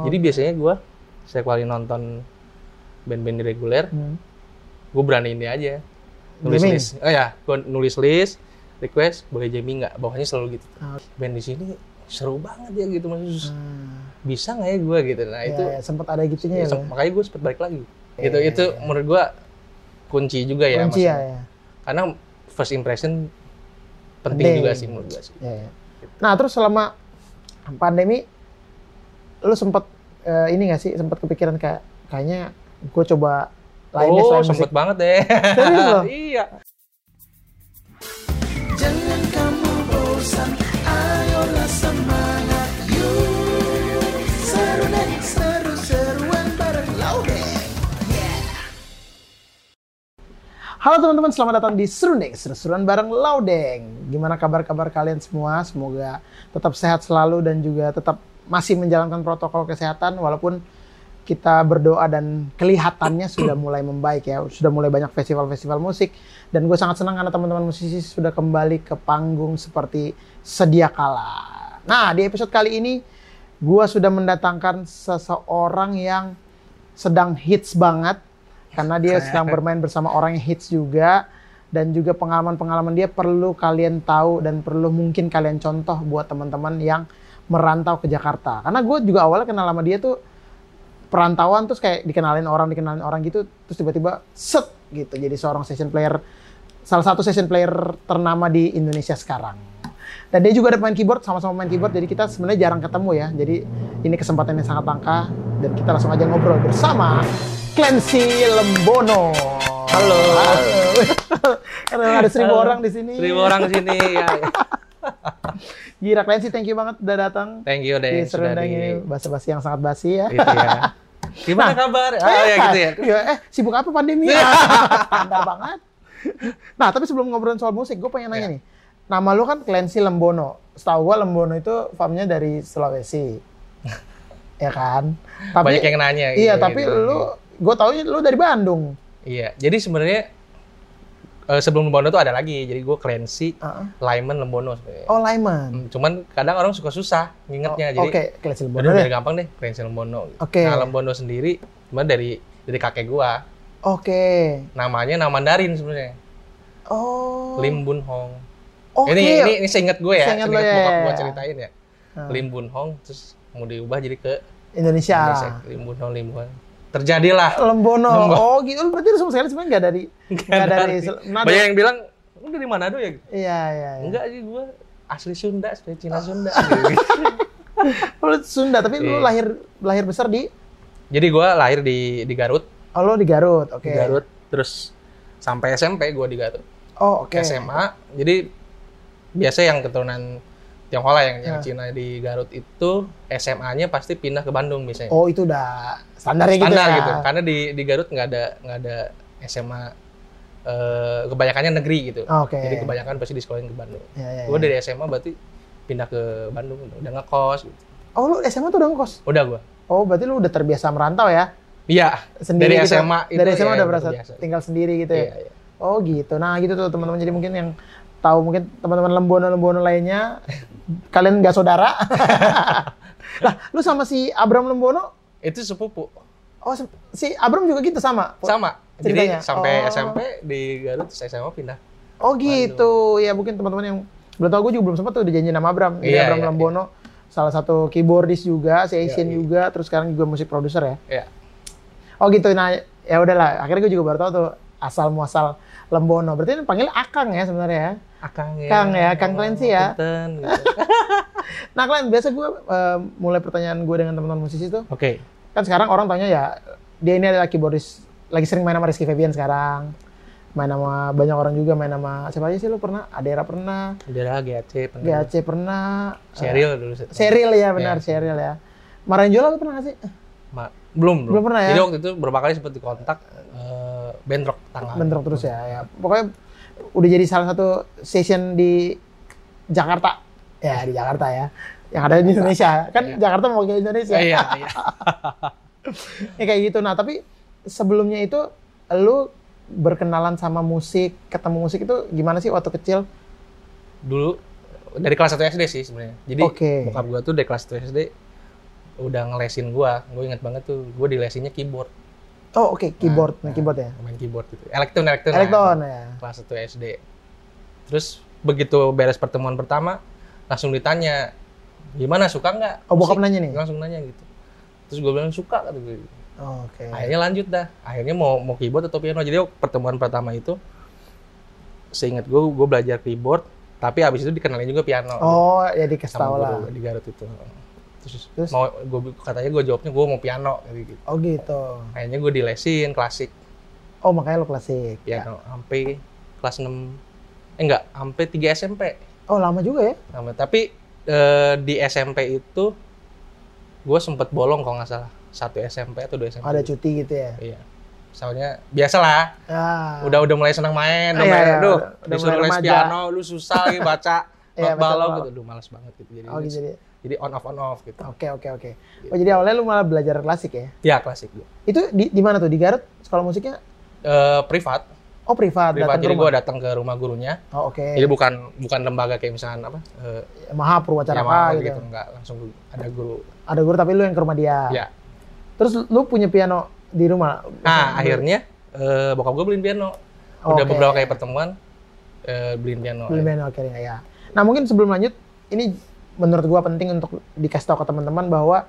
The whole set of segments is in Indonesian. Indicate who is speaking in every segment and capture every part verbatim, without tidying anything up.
Speaker 1: Oh.
Speaker 2: Jadi biasanya gue setiap kali nonton band-band reguler, hmm. gue beraniin dia aja. Nulis
Speaker 1: jamming.
Speaker 2: list. Oh ya, gue nulis list, request, boleh jamming nggak? Bawahnya selalu gitu.
Speaker 1: Oh.
Speaker 2: Band di sini seru banget ya gitu, maksudnya.
Speaker 1: Hmm.
Speaker 2: Bisa nggak ya gue gitu? Nah
Speaker 1: ya,
Speaker 2: itu
Speaker 1: ya, sempat ada gitunya ya.
Speaker 2: Sem- makanya gue sempat balik lagi.
Speaker 1: Ya,
Speaker 2: gitu
Speaker 1: ya,
Speaker 2: itu
Speaker 1: ya.
Speaker 2: menurut gue kunci juga ya.
Speaker 1: Kunci ya, ya.
Speaker 2: Karena first impression penting
Speaker 1: Penting.
Speaker 2: juga sih menurut gue sih.
Speaker 1: Ya, ya. Nah terus selama pandemi, lu sempat uh, ini nggak sih? Sempat kepikiran kayak kayaknya gue coba lainnya
Speaker 2: oh,
Speaker 1: selain musik.
Speaker 2: Oh sempet banget deh.
Speaker 1: Serius loh?
Speaker 2: Iya.
Speaker 3: Jangan kamu bosan, ayolah semangat yuk. Seru deh, seru-seruan bareng Laudeng. Yeah.
Speaker 1: Halo teman-teman, selamat datang di Serundeng, seru-seruan bareng Laudeng. Gimana kabar-kabar kalian semua? Semoga tetap sehat selalu dan juga tetap masih menjalankan protokol kesehatan walaupun kita berdoa dan kelihatannya sudah mulai membaik ya. Sudah mulai banyak festival-festival musik. Dan gue sangat senang karena teman-teman musisi sudah kembali ke panggung seperti sedia kala. Nah, di episode kali ini gue sudah mendatangkan seseorang yang sedang hits banget. Karena dia sedang bermain bersama orang yang hits juga. Dan juga pengalaman-pengalaman dia perlu kalian tahu dan perlu mungkin kalian contoh buat teman-teman yang merantau ke Jakarta. Karena gue juga awalnya kenal sama dia tuh perantauan terus kayak dikenalin orang, dikenalin orang gitu. Terus tiba-tiba set gitu jadi seorang session player. Salah satu session player ternama di Indonesia sekarang. Dan dia juga ada main keyboard, sama-sama main keyboard. Jadi kita sebenarnya jarang ketemu ya. Jadi ini kesempatan yang sangat langka. Dan kita langsung aja ngobrol bersama Clancy Lembono.
Speaker 2: Halo.
Speaker 1: Halo. Karena ada seribu Halo. orang di sini.
Speaker 2: Seribu orang di sini. Ya, ya.
Speaker 1: Gila, Clancy, thank you banget udah datang.
Speaker 2: Thank you deh.
Speaker 1: Di Serundeng ini basa-basi yang sangat basi ya.
Speaker 2: Gitu ya. Gimana nah, kabar? Oh eh, ya gitu ya.
Speaker 1: ya. Eh, sibuk apa pandemi? Pandai banget. Nah, tapi sebelum ngobrolin soal musik, gue pengen nanya yeah. nih. Nama lu kan Clancy Lembono. Setahu gue Lembono itu farmnya dari Sulawesi. Ya kan? Tapi,
Speaker 2: banyak yang nanya.
Speaker 1: Iya,
Speaker 2: gitu,
Speaker 1: tapi
Speaker 2: gitu.
Speaker 1: lu, gue tau lu dari Bandung.
Speaker 2: Iya, jadi sebenarnya uh, sebelum Lembono tuh ada lagi. Jadi gue Clancy, uh-uh. Lyman Lembono sebenarnya.
Speaker 1: Oh, Lyman.
Speaker 2: Cuman kadang orang suka susah ngingetnya. Oh,
Speaker 1: Oke, okay. Clancy Lembono.
Speaker 2: Jadi biar gampang deh, Clancy Lembono.
Speaker 1: Oke. Okay.
Speaker 2: Nah, Lembono sendiri cuma dari dari kakek gua.
Speaker 1: Oke. Okay.
Speaker 2: Namanya nama Mandarin sebenarnya.
Speaker 1: Oh.
Speaker 2: Lim Bun Hong.
Speaker 1: Oke. Okay.
Speaker 2: Ini ini ini seingat gue ya,
Speaker 1: seingat
Speaker 2: seingat
Speaker 1: ya.
Speaker 2: bokap gua ceritain ya. Hmm. Lim Bun Hong terus mau diubah jadi ke
Speaker 1: Indonesia.
Speaker 2: Indonesia. Lim Bun Hong, Lim Bun Hong. Terjadilah
Speaker 1: Lembono.
Speaker 2: Lembono.
Speaker 1: Oh gitu. Berarti lu sama sekali sebenarnya nggak dari nggak dari.
Speaker 2: Manado. Banyak yang bilang lu dari Manado ya?
Speaker 1: Iya iya. iya.
Speaker 2: Enggak sih gua asli Sunda, asli Cina Sunda.
Speaker 1: Lu Sunda tapi lu lahir lahir besar di?
Speaker 2: Jadi gua lahir di di Garut.
Speaker 1: Oh, lu di Garut. Oke.
Speaker 2: Okay. Di Garut terus sampai S M P gua di Garut.
Speaker 1: Oh, oke. Okay.
Speaker 2: S M A. Jadi biasa yang keturunan Tionghoa yang yang nah. Cina di Garut itu S M A-nya pasti pindah ke Bandung biasanya.
Speaker 1: Oh, itu udah standarnya
Speaker 2: Standar
Speaker 1: gitu ya.
Speaker 2: gitu. Karena di di Garut nggak ada nggak ada S M A eh, kebanyakannya negeri gitu.
Speaker 1: Oh, oke. Okay.
Speaker 2: Jadi kebanyakan pasti disekolahin ke Bandung.
Speaker 1: Ya, ya,
Speaker 2: gue
Speaker 1: ya.
Speaker 2: dari S M A berarti pindah ke Bandung udah ngekos gitu.
Speaker 1: Oh, lu S M A tuh udah ngekos?
Speaker 2: Udah gua.
Speaker 1: Oh, berarti lu udah terbiasa merantau ya?
Speaker 2: Iya.
Speaker 1: Sendiri
Speaker 2: dari
Speaker 1: gitu.
Speaker 2: S M A itu.
Speaker 1: Dari S M A
Speaker 2: ya,
Speaker 1: udah berasa tinggal sendiri gitu ya?
Speaker 2: Iya, iya.
Speaker 1: Oh, gitu. Nah, gitu tuh teman-teman. Jadi mungkin yang tahu mungkin teman-teman Lembono-Lembono lainnya kalian nggak saudara. Lah, lu sama si Abram Lembono
Speaker 2: itu sepupu.
Speaker 1: Oh, si Abram juga gitu sama?
Speaker 2: Sama.
Speaker 1: Ceritanya?
Speaker 2: Jadi sampai
Speaker 1: oh.
Speaker 2: S M P di Garut terus S M A pindah.
Speaker 1: Oh, gitu. Bandung. Ya mungkin teman-teman yang belum tahu, gue juga belum sempat tuh dijanjiin sama Abram. Ini
Speaker 2: iya,
Speaker 1: Abram
Speaker 2: iya,
Speaker 1: Lembono, iya. Salah satu keyboardis juga, si Asian iya, iya. juga, terus sekarang juga musik produser ya.
Speaker 2: Iya.
Speaker 1: Oh, gitu. Nah, ya udahlah. Akhirnya gue juga baru tahu tuh asal muasal Lembono. Berarti ini panggil Akang ya sebenarnya ya?
Speaker 2: Akang ya.
Speaker 1: Kang ya, Kang Clancy ya.
Speaker 2: Punten, gitu.
Speaker 1: Nah, kalian biasa gue uh, mulai pertanyaan gue dengan teman-teman musisi tuh.
Speaker 2: Oke. Okay.
Speaker 1: Kan sekarang orang tanya ya, dia ini adalah keyboardis, lagi sering main sama Rizky Febian sekarang. Main sama banyak orang juga, main sama siapa aja sih lu pernah? Adera pernah.
Speaker 2: Adera, G A C pernah.
Speaker 1: G A C pernah.
Speaker 2: Cheryl uh, dulu.
Speaker 1: Cheryl ya, benar, yeah. Cheryl ya. Maranjola lu pernah nggak sih?
Speaker 2: Ma- belum, belum.
Speaker 1: Belum pernah ya?
Speaker 2: Jadi waktu itu beberapa kali sempat dikontak, uh, bentrok tangan.
Speaker 1: Bentrok terus ya, ya. Pokoknya udah jadi salah satu session di Jakarta. Ya, di Jakarta ya. Yang ada di Indonesia. Kan yeah. Jakarta mewakili Indonesia.
Speaker 2: Iya, iya.
Speaker 1: Ya kayak gitu. Nah, tapi sebelumnya itu lu berkenalan sama musik, ketemu musik itu gimana sih waktu kecil?
Speaker 2: Dulu dari kelas satu S D sih sebenarnya. Jadi
Speaker 1: okay.
Speaker 2: bokap gua tuh dari kelas satu S D udah ngelesin gue, gue inget banget tuh, gue dilesinnya keyboard.
Speaker 1: Oh oke, okay. keyboard,
Speaker 2: nah,
Speaker 1: main keyboard ya?
Speaker 2: Main keyboard gitu. Elektron, elektron.
Speaker 1: Elektron
Speaker 2: nah,
Speaker 1: ya.
Speaker 2: Kelas satu S D. Terus begitu beres pertemuan pertama, langsung ditanya, gimana, suka nggak?
Speaker 1: Oh bokap nanya nih?
Speaker 2: Langsung nanya gitu. Terus gue bilang suka kata gue.
Speaker 1: Oh, oke. Okay.
Speaker 2: Akhirnya lanjut dah. Akhirnya mau mau keyboard atau piano. Jadi pertemuan pertama itu, seingat gue, gue belajar keyboard, tapi abis itu dikenalin juga piano.
Speaker 1: Oh, ya dikasih tahu lah.
Speaker 2: Di Garut itu. Terus,
Speaker 1: Terus?
Speaker 2: mau gue katanya gue jawabnya gue mau piano gitu.
Speaker 1: Oh gitu.
Speaker 2: Akhirnya gue dilesin klasik.
Speaker 1: Oh makanya lo klasik.
Speaker 2: Piano sampai kelas enam. Eh enggak, sampai tiga S M P.
Speaker 1: Oh lama juga ya?
Speaker 2: Lama. Tapi eh, di S M P itu gue sempet bolong kalau nggak salah. Satu S M P atau dua S M P.
Speaker 1: Ada cuti gitu ya?
Speaker 2: Iya. Soalnya biasalah.
Speaker 1: Ah.
Speaker 2: Udah udah mulai senang main, udah
Speaker 1: Iya,
Speaker 2: main,
Speaker 1: iya,
Speaker 2: aduh,
Speaker 1: udah- udah
Speaker 2: disuruh
Speaker 1: mulai
Speaker 2: les
Speaker 1: remaja.
Speaker 2: piano, lu susah lagi baca
Speaker 1: Iya,
Speaker 2: not
Speaker 1: baca
Speaker 2: balau
Speaker 1: balau.
Speaker 2: gitu, aduh malas banget gitu. Jadi
Speaker 1: Oh gitu jadi.
Speaker 2: jadi on off on off gitu.
Speaker 1: Oke oke oke. Oh jadi awalnya lu malah belajar klasik ya?
Speaker 2: Ya klasik gue.
Speaker 1: Itu di di mana tuh? Di Garut sekolah musiknya?
Speaker 2: Eh, privat,
Speaker 1: Oh privat.
Speaker 2: privat.
Speaker 1: datang ke
Speaker 2: Jadi
Speaker 1: rumah?
Speaker 2: gue datang ke rumah gurunya.
Speaker 1: Oh oke.
Speaker 2: Jadi bukan bukan lembaga kayak misalkan apa? Eh,
Speaker 1: Maha Purwacaraka
Speaker 2: Yamaha
Speaker 1: gitu.
Speaker 2: gitu, enggak langsung ada guru.
Speaker 1: Ada guru tapi lu yang ke rumah dia.
Speaker 2: Ya.
Speaker 1: Terus lu punya piano di rumah?
Speaker 2: Nah akhirnya eh, bokap gue beliin piano. Udah
Speaker 1: Oke.
Speaker 2: beberapa kali pertemuan eh, beliin piano.
Speaker 1: Beli piano akhirnya ya. Nah mungkin sebelum lanjut, ini menurut gua penting untuk dikasih tahu ke teman-teman bahwa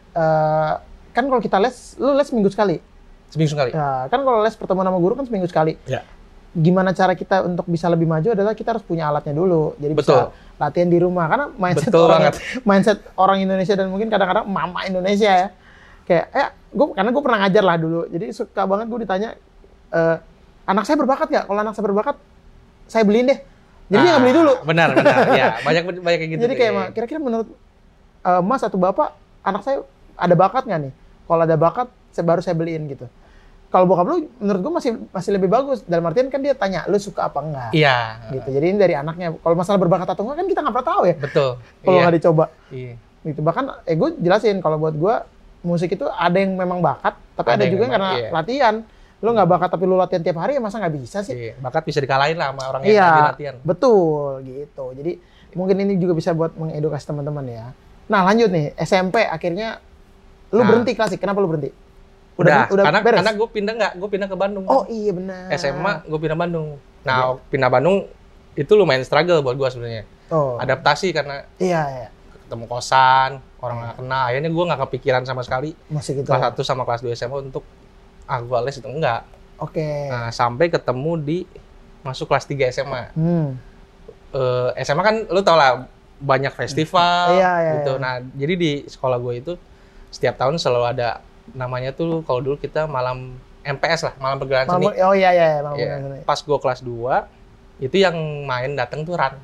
Speaker 1: eh, kan kalau kita les, lu les minggu sekali.
Speaker 2: Seminggu sekali.
Speaker 1: Ya, kan kalau les pertemuan sama guru kan seminggu sekali.
Speaker 2: Ya.
Speaker 1: Gimana cara kita untuk bisa lebih maju adalah kita harus punya alatnya dulu. Jadi
Speaker 2: Betul.
Speaker 1: bisa latihan di rumah. Karena mindset
Speaker 2: Betul
Speaker 1: orang
Speaker 2: banget.
Speaker 1: mindset orang Indonesia dan mungkin kadang-kadang mama Indonesia ya. Kayak, eh, gue karena gue pernah ngajar lah dulu. Jadi suka banget gue ditanya, eh, anak saya berbakat nggak? Kalau anak saya berbakat, saya beliin deh. Jadi dia nggak beli dulu.
Speaker 2: Benar, benar. Ya, banyak banyak kayak gitu.
Speaker 1: Jadi kayak, "Ma, kira-kira menurut eh, Mas atau Bapak, anak saya ada bakat nggak nih? Kalau ada bakat, saya baru saya beliin gitu. Kalau bokap lu, menurut gue masih masih lebih bagus. Dalam artian kan dia tanya, lu suka apa enggak?
Speaker 2: Iya.
Speaker 1: Gitu. Jadi ini dari anaknya. Kalau masalah berbakat atau enggak kan kita nggak pernah tahu ya.
Speaker 2: Betul.
Speaker 1: Kalau
Speaker 2: Iya.
Speaker 1: nggak dicoba.
Speaker 2: Iya.
Speaker 1: Gitu. Bahkan, eh gue jelasin kalau buat gue musik itu ada yang memang bakat, tapi
Speaker 2: Ada
Speaker 1: ada,
Speaker 2: yang
Speaker 1: juga
Speaker 2: memang,
Speaker 1: karena
Speaker 2: iya.
Speaker 1: latihan. Lu nggak bakat tapi lu latihan tiap hari ya masa nggak bisa sih?
Speaker 2: Iya. Bakat bisa dikalahin lah sama orang yang
Speaker 1: Iya,
Speaker 2: rajin latihan.
Speaker 1: betul gitu. Jadi mungkin ini juga bisa buat mengedukasi teman-teman ya. Nah lanjut nih, S M P akhirnya lu
Speaker 2: Nah.
Speaker 1: berhenti klasik. Kenapa lu berhenti?
Speaker 2: Udah,
Speaker 1: udah
Speaker 2: karena
Speaker 1: beres?
Speaker 2: karena gue pindah nggak, gue pindah ke Bandung.
Speaker 1: Oh iya benar.
Speaker 2: S M A gue pindah Bandung. Nah, pindah Bandung itu lumayan struggle buat gue sebenarnya.
Speaker 1: Oh.
Speaker 2: Adaptasi karena
Speaker 1: Iya, iya.
Speaker 2: ketemu kosan, orang nggak kenal. Akhirnya gue nggak kepikiran sama sekali
Speaker 1: Musik itu.
Speaker 2: kelas satu sama kelas dua S M A untuk ah gue les itu enggak.
Speaker 1: Oke.
Speaker 2: Nah, sampai ketemu di masuk kelas tiga S M A.
Speaker 1: Hmm.
Speaker 2: Eh, S M A kan lu tau lah banyak festival
Speaker 1: Iya, iya,
Speaker 2: gitu.
Speaker 1: iya.
Speaker 2: Nah, jadi di sekolah gue itu setiap tahun selalu ada namanya tuh kalau dulu kita malam M P S lah, malam pergerakan seni.
Speaker 1: Malam- oh iya iya, iya, malam
Speaker 2: Iya.
Speaker 1: pergerakan seni.
Speaker 2: Pas gue kelas dua itu yang main datang tuh Ran,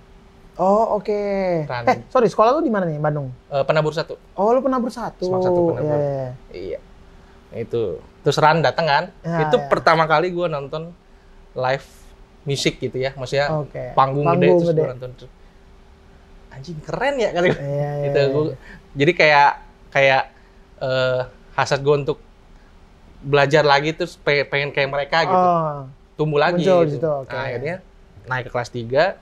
Speaker 1: Oh oke.
Speaker 2: Ran.
Speaker 1: Eh sorry, sekolah lu di mana nih? Bandung.
Speaker 2: Eh, penabur satu.
Speaker 1: Oh lu pernah bersatu.
Speaker 2: Semak satu penabur.
Speaker 1: Iya, iya.
Speaker 2: Iya. Itu. Terus Ran datang kan?
Speaker 1: Ya,
Speaker 2: itu
Speaker 1: ya.
Speaker 2: pertama kali gue nonton live musik gitu ya, maksudnya
Speaker 1: Oke.
Speaker 2: panggung, gede
Speaker 1: Panggung
Speaker 2: terus
Speaker 1: gede.
Speaker 2: gue nonton. Terus, anjing keren ya kali.
Speaker 1: Iya, iya,
Speaker 2: gitu.
Speaker 1: iya.
Speaker 2: Gua, jadi kayak kayak eh, hasrat gue untuk belajar lagi terus pe- pengen kayak mereka gitu.
Speaker 1: Oh.
Speaker 2: Tumbuh lagi
Speaker 1: Muncul di
Speaker 2: gitu.
Speaker 1: situ, oke.
Speaker 2: Nah, akhirnya naik ke kelas tiga.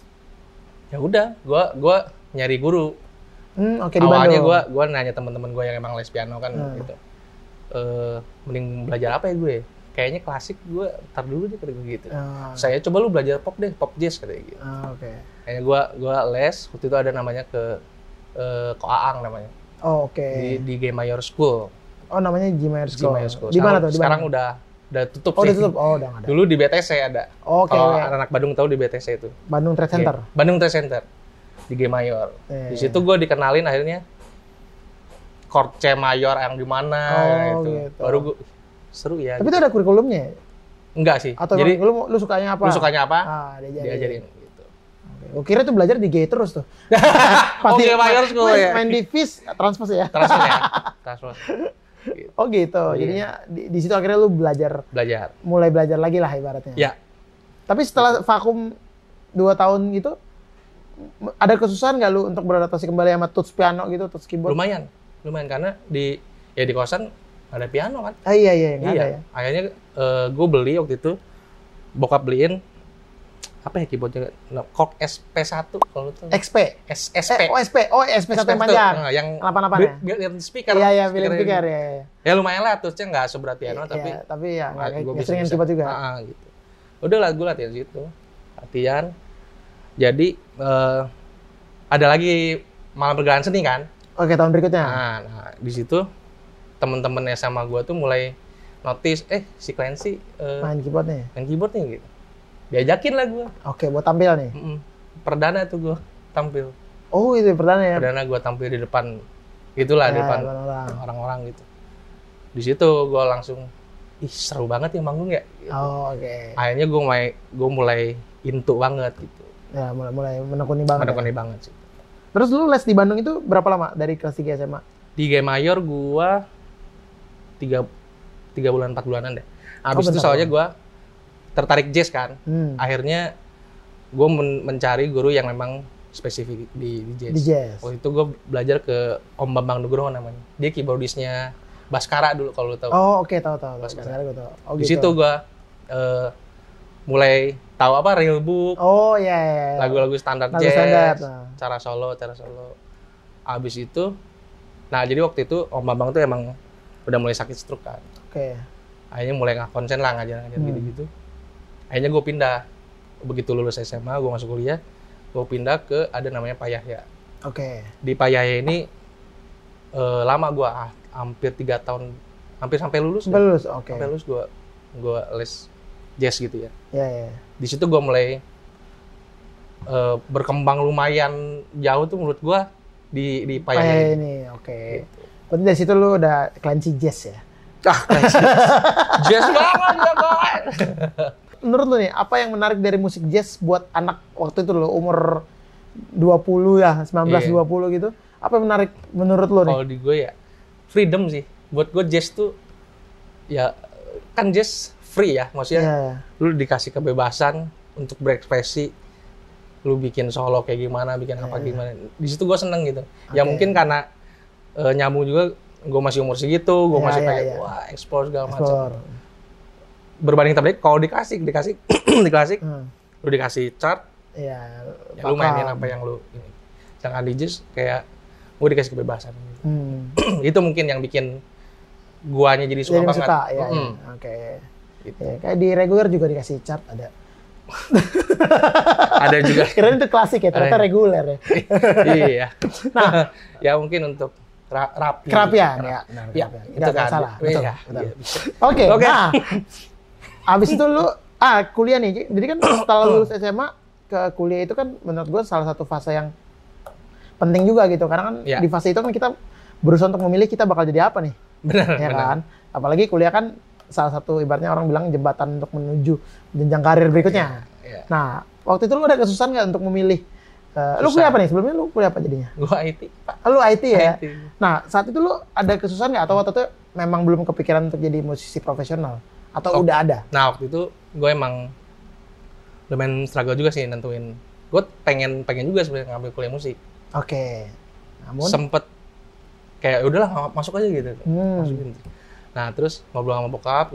Speaker 2: Ya udah, gua gua nyari guru.
Speaker 1: Hmm, oke di
Speaker 2: Awalnya
Speaker 1: Bandung.
Speaker 2: gua gua nanya teman-teman gua yang emang les piano kan
Speaker 1: Hmm.
Speaker 2: gitu. Eh, mending belajar apa ya gue? Kayaknya klasik gue tar dulu deh kata gue gitu.
Speaker 1: Ah,
Speaker 2: Saya coba lu belajar pop deh, pop jazz katanya gitu.
Speaker 1: ah, oke.
Speaker 2: Akhirnya gua gua les, waktu itu ada namanya ke eh, Koaang namanya.
Speaker 1: Oh, oke.
Speaker 2: Di di G Mayor School.
Speaker 1: Oh, namanya G Mayer
Speaker 2: G
Speaker 1: School.
Speaker 2: Mayor School.
Speaker 1: Di mana
Speaker 2: Sekarang-
Speaker 1: tuh? Di
Speaker 2: Sekarang
Speaker 1: Bandung?
Speaker 2: udah udah tutup
Speaker 1: Oh,
Speaker 2: sih.
Speaker 1: udah tutup. Oh, udah nggak ada.
Speaker 2: Dulu di B T C ada.
Speaker 1: Oke.
Speaker 2: Kalau
Speaker 1: oke.
Speaker 2: anak Bandung tahu di B T C itu.
Speaker 1: Bandung Trade Center.
Speaker 2: G- Bandung Trade Center di G Mayor.
Speaker 1: Iya,
Speaker 2: Di
Speaker 1: iya.
Speaker 2: situ gue dikenalin akhirnya chord C mayor yang di mana
Speaker 1: Oh,
Speaker 2: gitu.
Speaker 1: gitu.
Speaker 2: Baru gue seru ya.
Speaker 1: Tapi
Speaker 2: gitu.
Speaker 1: itu ada kurikulumnya?
Speaker 2: Enggak sih.
Speaker 1: Atau
Speaker 2: Jadi
Speaker 1: emang lu, lu sukanya apa?
Speaker 2: lu sukanya apa?
Speaker 1: Ah, diajarin.
Speaker 2: Diajarin gitu.
Speaker 1: Gue kira tuh belajar di G terus tuh.
Speaker 2: Oh,
Speaker 1: di-
Speaker 2: G Mayor School
Speaker 1: main,
Speaker 2: ya.
Speaker 1: Main di F I S, transpose ya?
Speaker 2: Transfer ya. Transfer. Gitu.
Speaker 1: Oh gitu.
Speaker 2: Iya.
Speaker 1: Jadinya di, di situ akhirnya lu belajar,
Speaker 2: Belajar.
Speaker 1: mulai belajar lagi lah ibaratnya.
Speaker 2: Ya.
Speaker 1: Tapi setelah vakum dua tahun gitu, m- ada kesusahan nggak lu untuk beradaptasi kembali sama touch piano gitu, touch keyboard?
Speaker 2: Lumayan. Lumayan karena di ya di kosan ada piano kan.
Speaker 1: Ah, iya iya, nggak
Speaker 2: Iya.
Speaker 1: ada ya.
Speaker 2: Akhirnya gue beli waktu itu bokap beliin apa ya keyboardnya? Nah, Korg S P satu kalau lu tahu.
Speaker 1: X P.
Speaker 2: S SP.
Speaker 1: Eh, oh S P. Oh S P satu yang panjang.
Speaker 2: Nah, yang
Speaker 1: delapan-delapan ya?
Speaker 2: built-in speaker.
Speaker 1: Iya iya, built-in
Speaker 2: speaker
Speaker 1: speaker
Speaker 2: ini.
Speaker 1: ya. ya.
Speaker 2: Ya lumayan lah, terusnya nggak seberat piano tapi
Speaker 1: Iya, tapi ya
Speaker 2: nggak-
Speaker 1: nggak
Speaker 2: gua
Speaker 1: kayak
Speaker 2: bisa-
Speaker 1: seringan
Speaker 2: bisa.
Speaker 1: keyboard juga.
Speaker 2: Ah, ah, gitu. Udah lah gue latihan situ. Latihan. Jadi eh, ada lagi malam pergerakan seni kan.
Speaker 1: Oke, tahun berikutnya.
Speaker 2: Nah, nah di situ temen-temennya sama gue tuh mulai notice, eh si Clancy eh,
Speaker 1: Main keyboardnya.
Speaker 2: main keyboard nih gitu. Diajakin lah gue.
Speaker 1: Oke, buat tampil nih.
Speaker 2: Mm-mm. Perdana tuh gue tampil.
Speaker 1: Oh, itu perdana ya.
Speaker 2: Perdana gue tampil di depan gitulah di
Speaker 1: Ya,
Speaker 2: depan
Speaker 1: orang-orang.
Speaker 2: orang-orang gitu. Di situ gue langsung, ih seru banget ya manggung ya. Gitu.
Speaker 1: Oh, oke.
Speaker 2: Akhirnya gue mulai gue mulai into banget gitu.
Speaker 1: Ya, mulai mulai menekuni banget. Ya.
Speaker 2: Menekuni banget sih.
Speaker 1: Terus lu les di Bandung itu berapa lama dari kelas tiga S M A?
Speaker 2: Di G Mayor gue tiga tiga bulan empat bulanan deh. Abis
Speaker 1: Oh,
Speaker 2: itu
Speaker 1: bentar.
Speaker 2: soalnya gue tertarik jazz kan.
Speaker 1: Hmm.
Speaker 2: Akhirnya gue men- mencari guru yang memang spesifik di, di jazz.
Speaker 1: Di jazz.
Speaker 2: Waktu itu gue belajar ke Om Bambang Nugroho namanya. Dia keyboardisnya Baskara dulu kalau lu tahu.
Speaker 1: Oh, oke, tahu tahu. tahu.
Speaker 2: Baskara.
Speaker 1: Sekarang gue tahu. Oh,
Speaker 2: Di
Speaker 1: gitu.
Speaker 2: situ gue eh, mulai tahu apa real book,
Speaker 1: Oh, iya iya. iya.
Speaker 2: lagu-lagu standar
Speaker 1: Lagu
Speaker 2: jazz,
Speaker 1: standar, nah.
Speaker 2: cara solo, cara solo. Abis itu, nah jadi waktu itu Om Bambang tuh emang udah mulai sakit stroke kan.
Speaker 1: Oke.
Speaker 2: Akhirnya mulai nggak konsen lah ngajar-ngajar
Speaker 1: Hmm.
Speaker 2: gitu-gitu. Akhirnya gue pindah. Begitu lulus S M A, gue masuk kuliah, gue pindah ke ada namanya Pak Yahya.
Speaker 1: Oke.
Speaker 2: Di Pak Yahya ini eh, lama gue, ah, hampir tiga tahun, hampir sampai lulus.
Speaker 1: Sampai
Speaker 2: deh.
Speaker 1: lulus. Oke.
Speaker 2: Sampai lulus gue gue les jazz gitu ya.
Speaker 1: Iya iya.
Speaker 2: Di situ gue mulai eh, berkembang lumayan jauh tuh menurut gue di di Pak Yahya
Speaker 1: Kayak
Speaker 2: ini.
Speaker 1: ini, oke. Berarti dari situ lu udah Clancy Jazz ya?
Speaker 2: Ah, jazz, jazz banget ya guys.
Speaker 1: Menurut lu nih, apa yang menarik dari musik jazz buat anak waktu itu lo umur dua puluh ya, sembilan belas
Speaker 2: Iya.
Speaker 1: dua puluh gitu? Apa yang menarik menurut lu nih?
Speaker 2: Kalau di gue ya freedom sih. Buat gue jazz tuh ya kan jazz free ya, maksudnya
Speaker 1: Iya.
Speaker 2: lu dikasih kebebasan untuk berekspresi, lu bikin solo kayak gimana, bikin apa
Speaker 1: Iya.
Speaker 2: gimana. Di situ gue seneng gitu. Ya
Speaker 1: Oke.
Speaker 2: mungkin karena eh, nyambung juga, gue masih umur segitu, gue
Speaker 1: Iya,
Speaker 2: masih
Speaker 1: iya,
Speaker 2: pengen
Speaker 1: iya.
Speaker 2: wah explore segala
Speaker 1: Explore.
Speaker 2: macam. Berbanding terbalik, kalau di klasik, di klasik, di klasik,
Speaker 1: Hmm.
Speaker 2: lu dikasih chart,
Speaker 1: Iya.
Speaker 2: ya lu mainin
Speaker 1: paham.
Speaker 2: apa yang lu ini. Jangan di jazz kayak gue dikasih kebebasan.
Speaker 1: Hmm.
Speaker 2: Itu mungkin yang bikin guanya jadi suka
Speaker 1: Jadi
Speaker 2: banget.
Speaker 1: suka, ya.
Speaker 2: Mm-mm.
Speaker 1: ya. Oke.
Speaker 2: Gitu.
Speaker 1: Ya, kayak di reguler juga dikasih chart ada.
Speaker 2: Ada juga.
Speaker 1: Kirain itu klasik ya, ternyata
Speaker 2: Ada.
Speaker 1: reguler ya.
Speaker 2: Iya. Nah, ya mungkin untuk ra- rapi.
Speaker 1: Kerapian ya. Benar,
Speaker 2: Ya,
Speaker 1: kerapian.
Speaker 2: itu
Speaker 1: Nggak- nggak
Speaker 2: kan.
Speaker 1: salah.
Speaker 2: Iya,
Speaker 1: Betul.
Speaker 2: iya,
Speaker 1: betul.
Speaker 2: bisa.
Speaker 1: Oke,
Speaker 2: Oke.
Speaker 1: nah. Abis itu lu ah kuliah nih. Jadi kan setelah lulus S M A ke kuliah itu kan menurut gue salah satu fase yang penting juga gitu. Karena kan
Speaker 2: Ya.
Speaker 1: di fase itu kan kita berusaha untuk memilih kita bakal jadi apa nih.
Speaker 2: Benar,
Speaker 1: Ya
Speaker 2: benar.
Speaker 1: kan? Apalagi kuliah kan salah satu ibaratnya orang bilang jembatan untuk menuju jenjang karir berikutnya.
Speaker 2: Iya.
Speaker 1: Nah, waktu itu lu ada kesusahan nggak untuk memilih? eh, lu
Speaker 2: Susah.
Speaker 1: kuliah apa nih? Sebelumnya lu kuliah apa jadinya?
Speaker 2: Gua I T, Pak.
Speaker 1: Ah, Lu I T ya?
Speaker 2: I T.
Speaker 1: Nah, saat itu lu ada kesusahan nggak? Atau waktu itu memang belum kepikiran untuk jadi musisi profesional? Atau
Speaker 2: Oh.
Speaker 1: udah ada?
Speaker 2: Nah, waktu itu gue emang lumayan struggle juga sih nentuin. Gue pengen pengen juga sebenarnya ngambil kuliah musik.
Speaker 1: Oke. Namun,
Speaker 2: Sempet kayak udahlah nggak- masuk aja gitu.
Speaker 1: Hmm.
Speaker 2: Masukin. Nah, terus ngobrol sama bokap,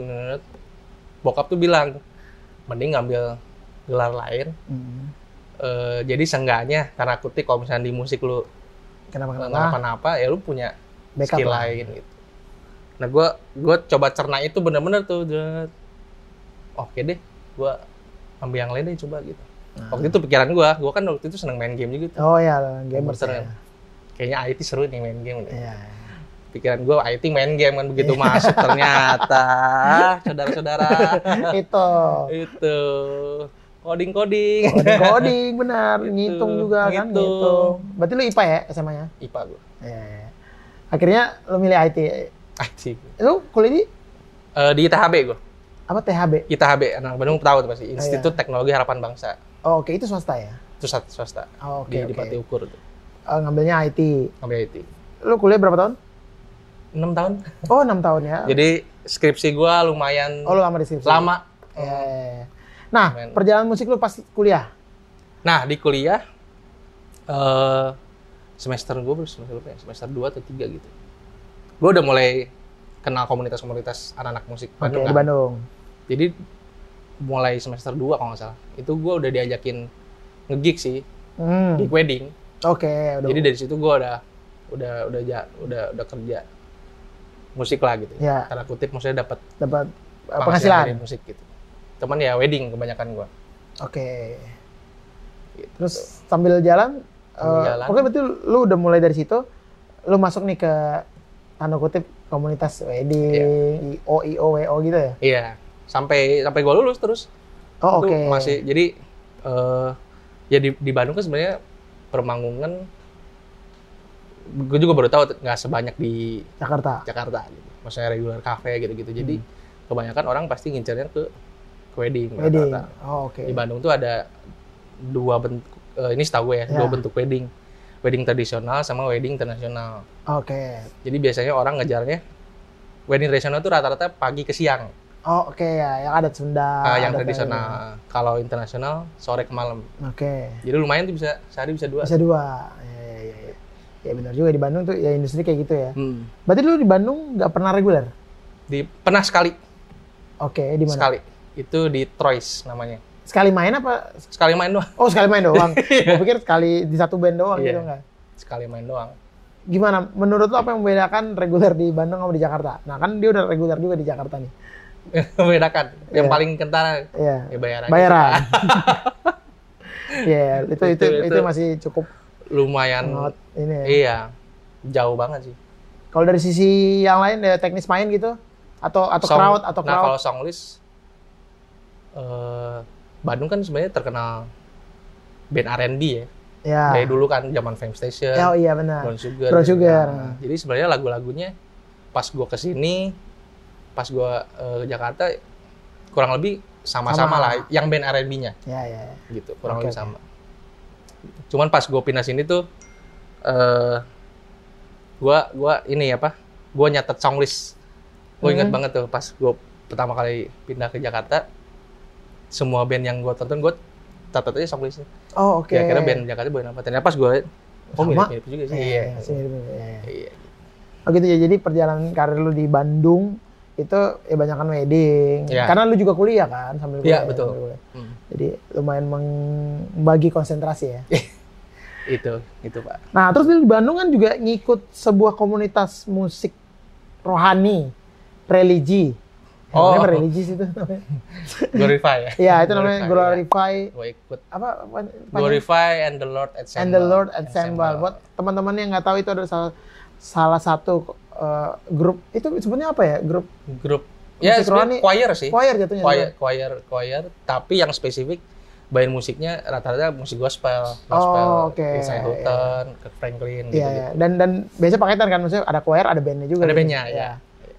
Speaker 2: bokap tuh bilang mending ngambil gelar lain.
Speaker 1: Hmm.
Speaker 2: Eh, jadi seenggaknya karena kutip kalau misalnya di musik lu
Speaker 1: kenapa kenapa?
Speaker 2: kenapa-napa ya lu punya
Speaker 1: Backup
Speaker 2: skill
Speaker 1: lah.
Speaker 2: lain gitu. Nah, gue gue coba cerna itu bener-bener tuh. Jet. Oke deh, gue ambil yang lain deh coba gitu.
Speaker 1: Nah.
Speaker 2: Waktu itu pikiran gue, gue kan waktu itu seneng main game juga tuh.
Speaker 1: Oh ya, gamers
Speaker 2: Komputer.
Speaker 1: ya.
Speaker 2: Kayaknya I T seru nih main game. Deh.
Speaker 1: Iya.
Speaker 2: Pikiran gue I T main game kan begitu masuk ternyata saudara-saudara
Speaker 1: Itu.
Speaker 2: itu coding-coding.
Speaker 1: Coding, coding benar,
Speaker 2: Gitu,
Speaker 1: ngitung juga kan,
Speaker 2: ngitung.
Speaker 1: ngitung. Berarti lu I P A ya S M A-nya?
Speaker 2: I P A gue.
Speaker 1: Iya. iya. Akhirnya lu milih I T.
Speaker 2: I T.
Speaker 1: Lu kuliah di
Speaker 2: Eh, di I T H B gue.
Speaker 1: apa T H B?
Speaker 2: I T H B, anak Bandung tahu tuh pasti. Institut
Speaker 1: iya.
Speaker 2: Teknologi Harapan Bangsa.
Speaker 1: Oh, oke, itu swasta ya?
Speaker 2: Itu satu swasta.
Speaker 1: Oh, oke,
Speaker 2: di, di
Speaker 1: oke.
Speaker 2: Pati Ukur tuh.
Speaker 1: Eh, ngambilnya I T.
Speaker 2: Ngambil I T.
Speaker 1: Lu kuliah berapa tahun?
Speaker 2: enam tahun.
Speaker 1: Oh, enam tahun ya.
Speaker 2: Jadi skripsi gue lumayan
Speaker 1: Oh, lu lama di skripsi.
Speaker 2: lama.
Speaker 1: Iya, iya, iya. Nah,
Speaker 2: Lumayan.
Speaker 1: perjalanan musik lu pas kuliah?
Speaker 2: Nah, di kuliah eh semester gue baru semester berapa ya? Semester dua atau tiga gitu. Gue udah mulai kenal komunitas-komunitas anak-anak musik
Speaker 1: Oke,
Speaker 2: Bandung.
Speaker 1: di
Speaker 2: kan.
Speaker 1: Bandung.
Speaker 2: Jadi mulai semester dua kalau nggak salah. Itu gue udah diajakin nge-gig sih,
Speaker 1: Hmm.
Speaker 2: gig wedding.
Speaker 1: Oke, udah.
Speaker 2: Jadi dari situ gue udah udah udah ja- udah udah kerja musik lah gitu.
Speaker 1: Ya.
Speaker 2: Karena kutip maksudnya dapat
Speaker 1: dapat uh,
Speaker 2: penghasilan dari
Speaker 1: penghasilan.
Speaker 2: musik gitu. Cuman ya wedding kebanyakan gue.
Speaker 1: Oke.
Speaker 2: Gitu.
Speaker 1: Terus sambil jalan,
Speaker 2: Sambil
Speaker 1: eh,
Speaker 2: jalan.
Speaker 1: pokoknya berarti lu udah mulai dari situ, lu masuk nih ke tanda kutip komunitas wedding, I O I O W O gitu ya?
Speaker 2: Iya, sampai sampai gue lulus terus.
Speaker 1: Oh
Speaker 2: Itu
Speaker 1: oke.
Speaker 2: masih jadi eh ya di, di Bandung kan sebenarnya permanggungan gue juga baru tahu nggak sebanyak di
Speaker 1: Jakarta.
Speaker 2: Jakarta gitu. Maksudnya regular cafe gitu-gitu. Jadi kebanyakan orang pasti ngincernya ke, ke wedding.
Speaker 1: Wedding.
Speaker 2: rata-rata.
Speaker 1: Oh oke.
Speaker 2: Di Bandung tuh ada dua bentuk, eh, ini setahu gue ya,
Speaker 1: Ya.
Speaker 2: dua bentuk wedding. Wedding tradisional sama wedding internasional.
Speaker 1: Oke.
Speaker 2: Jadi biasanya orang ngejarnya wedding tradisional tuh rata-rata pagi ke siang.
Speaker 1: Oh oke ya, yang adat Sunda.
Speaker 2: Ah, yang
Speaker 1: adat
Speaker 2: tradisional. Kalau internasional sore ke malam.
Speaker 1: lain. Oke.
Speaker 2: Jadi lumayan tuh bisa sehari bisa dua.
Speaker 1: Bisa dua. Ya, ya, ya, ya. Ya benar juga di Bandung tuh ya industri kayak gitu ya.
Speaker 2: Hmm.
Speaker 1: Berarti lu di Bandung nggak pernah reguler?
Speaker 2: Di pernah sekali,
Speaker 1: Oke, di mana?
Speaker 2: sekali. Itu di Troyes namanya.
Speaker 1: Sekali main apa?
Speaker 2: Sekali main doang.
Speaker 1: Oh sekali main doang. Gue pikir sekali di satu band doang
Speaker 2: Iya.
Speaker 1: gitu enggak.
Speaker 2: Sekali main doang.
Speaker 1: Gimana? Menurut lo apa yang membedakan reguler di Bandung sama di Jakarta? Nah kan dia udah reguler juga di Jakarta nih.
Speaker 2: Membedakan. Yang
Speaker 1: Iya.
Speaker 2: paling kentara
Speaker 1: Iya.
Speaker 2: ya bayaran.
Speaker 1: Bayaran. Iya, itu, itu
Speaker 2: Itu-
Speaker 1: itu
Speaker 2: itu.
Speaker 1: masih cukup
Speaker 2: Lumayan.
Speaker 1: not ini ya.
Speaker 2: Iya. Jauh banget sih.
Speaker 1: Kalau dari sisi yang lain ya teknis main gitu atau atau
Speaker 2: Song-
Speaker 1: crowd atau
Speaker 2: Nah,
Speaker 1: crowd.
Speaker 2: kalau songlist eh Bandung kan sebenarnya terkenal band R and B ya.
Speaker 1: Ya.
Speaker 2: Dari dulu kan zaman Fame Station,
Speaker 1: Ya, oh iya benar.
Speaker 2: Brown Sugar.
Speaker 1: Brown
Speaker 2: gitu
Speaker 1: Sugar.
Speaker 2: kan. Jadi sebenarnya lagu-lagunya pas gua kesini, pas gua eh, ke Jakarta kurang lebih sama-sama
Speaker 1: Sama.
Speaker 2: lah. Yang band R and B-nya
Speaker 1: Ya, ya, ya.
Speaker 2: gitu, kurang
Speaker 1: Oke,
Speaker 2: lebih
Speaker 1: oke.
Speaker 2: sama. Cuman pas gua pindah sini tuh, eh gua gua ini apa? Gua nyatet songlist. Gua ingat
Speaker 1: Hmm.
Speaker 2: banget tuh pas gua pertama kali pindah ke Jakarta, semua band yang gua tonton gua catat aja songlistnya.
Speaker 1: Oh, oke.
Speaker 2: Kira-kira band Jakarta band apa? Ternyata pas gue, oh
Speaker 1: Sama.
Speaker 2: mirip-mirip juga sih.
Speaker 1: Iya,
Speaker 2: Iya.
Speaker 1: masih mirip-mirip, iya, iya.
Speaker 2: Iya.
Speaker 1: Oh gitu ya. Jadi perjalanan karir lu di Bandung itu ya banyakan wedding.
Speaker 2: Iya.
Speaker 1: Karena lu juga kuliah kan sambil kuliah.
Speaker 2: Iya, betul.
Speaker 1: sambil kuliah.
Speaker 2: Hmm.
Speaker 1: Jadi lumayan membagi konsentrasi ya.
Speaker 2: Itu, itu Pak.
Speaker 1: Nah, terus lu di Bandung kan juga ngikut sebuah komunitas musik rohani, religi.
Speaker 2: Oh.
Speaker 1: Namanya apa religi sih itu namanya?
Speaker 2: Glorify ya?
Speaker 1: Iya, itu namanya
Speaker 2: ya.
Speaker 1: Glorify.
Speaker 2: Gue ikut.
Speaker 1: Apa? apa panjang?
Speaker 2: Glorify and the Lord Ensemble.
Speaker 1: And the Lord Ensemble. Buat teman-teman yang nggak tahu itu adalah salah, salah satu uh, grup. Itu sebutnya apa ya? Grup
Speaker 2: Grup. Ya,
Speaker 1: Musik
Speaker 2: sebenarnya
Speaker 1: rohani.
Speaker 2: choir sih.
Speaker 1: choir jatuhnya.
Speaker 2: Choir, choir, choir. Tapi yang spesifik, bahan musiknya rata-rata musik gospel. Gospel.
Speaker 1: Oh, oke.
Speaker 2: Lindsay Hilton, Kirk Franklin,
Speaker 1: Iya,
Speaker 2: gitu-gitu.
Speaker 1: iya. Dan dan biasa paketan kan, maksudnya ada choir, ada bandnya juga.
Speaker 2: Ada
Speaker 1: gitu.
Speaker 2: bandnya,
Speaker 1: Iya.
Speaker 2: ya.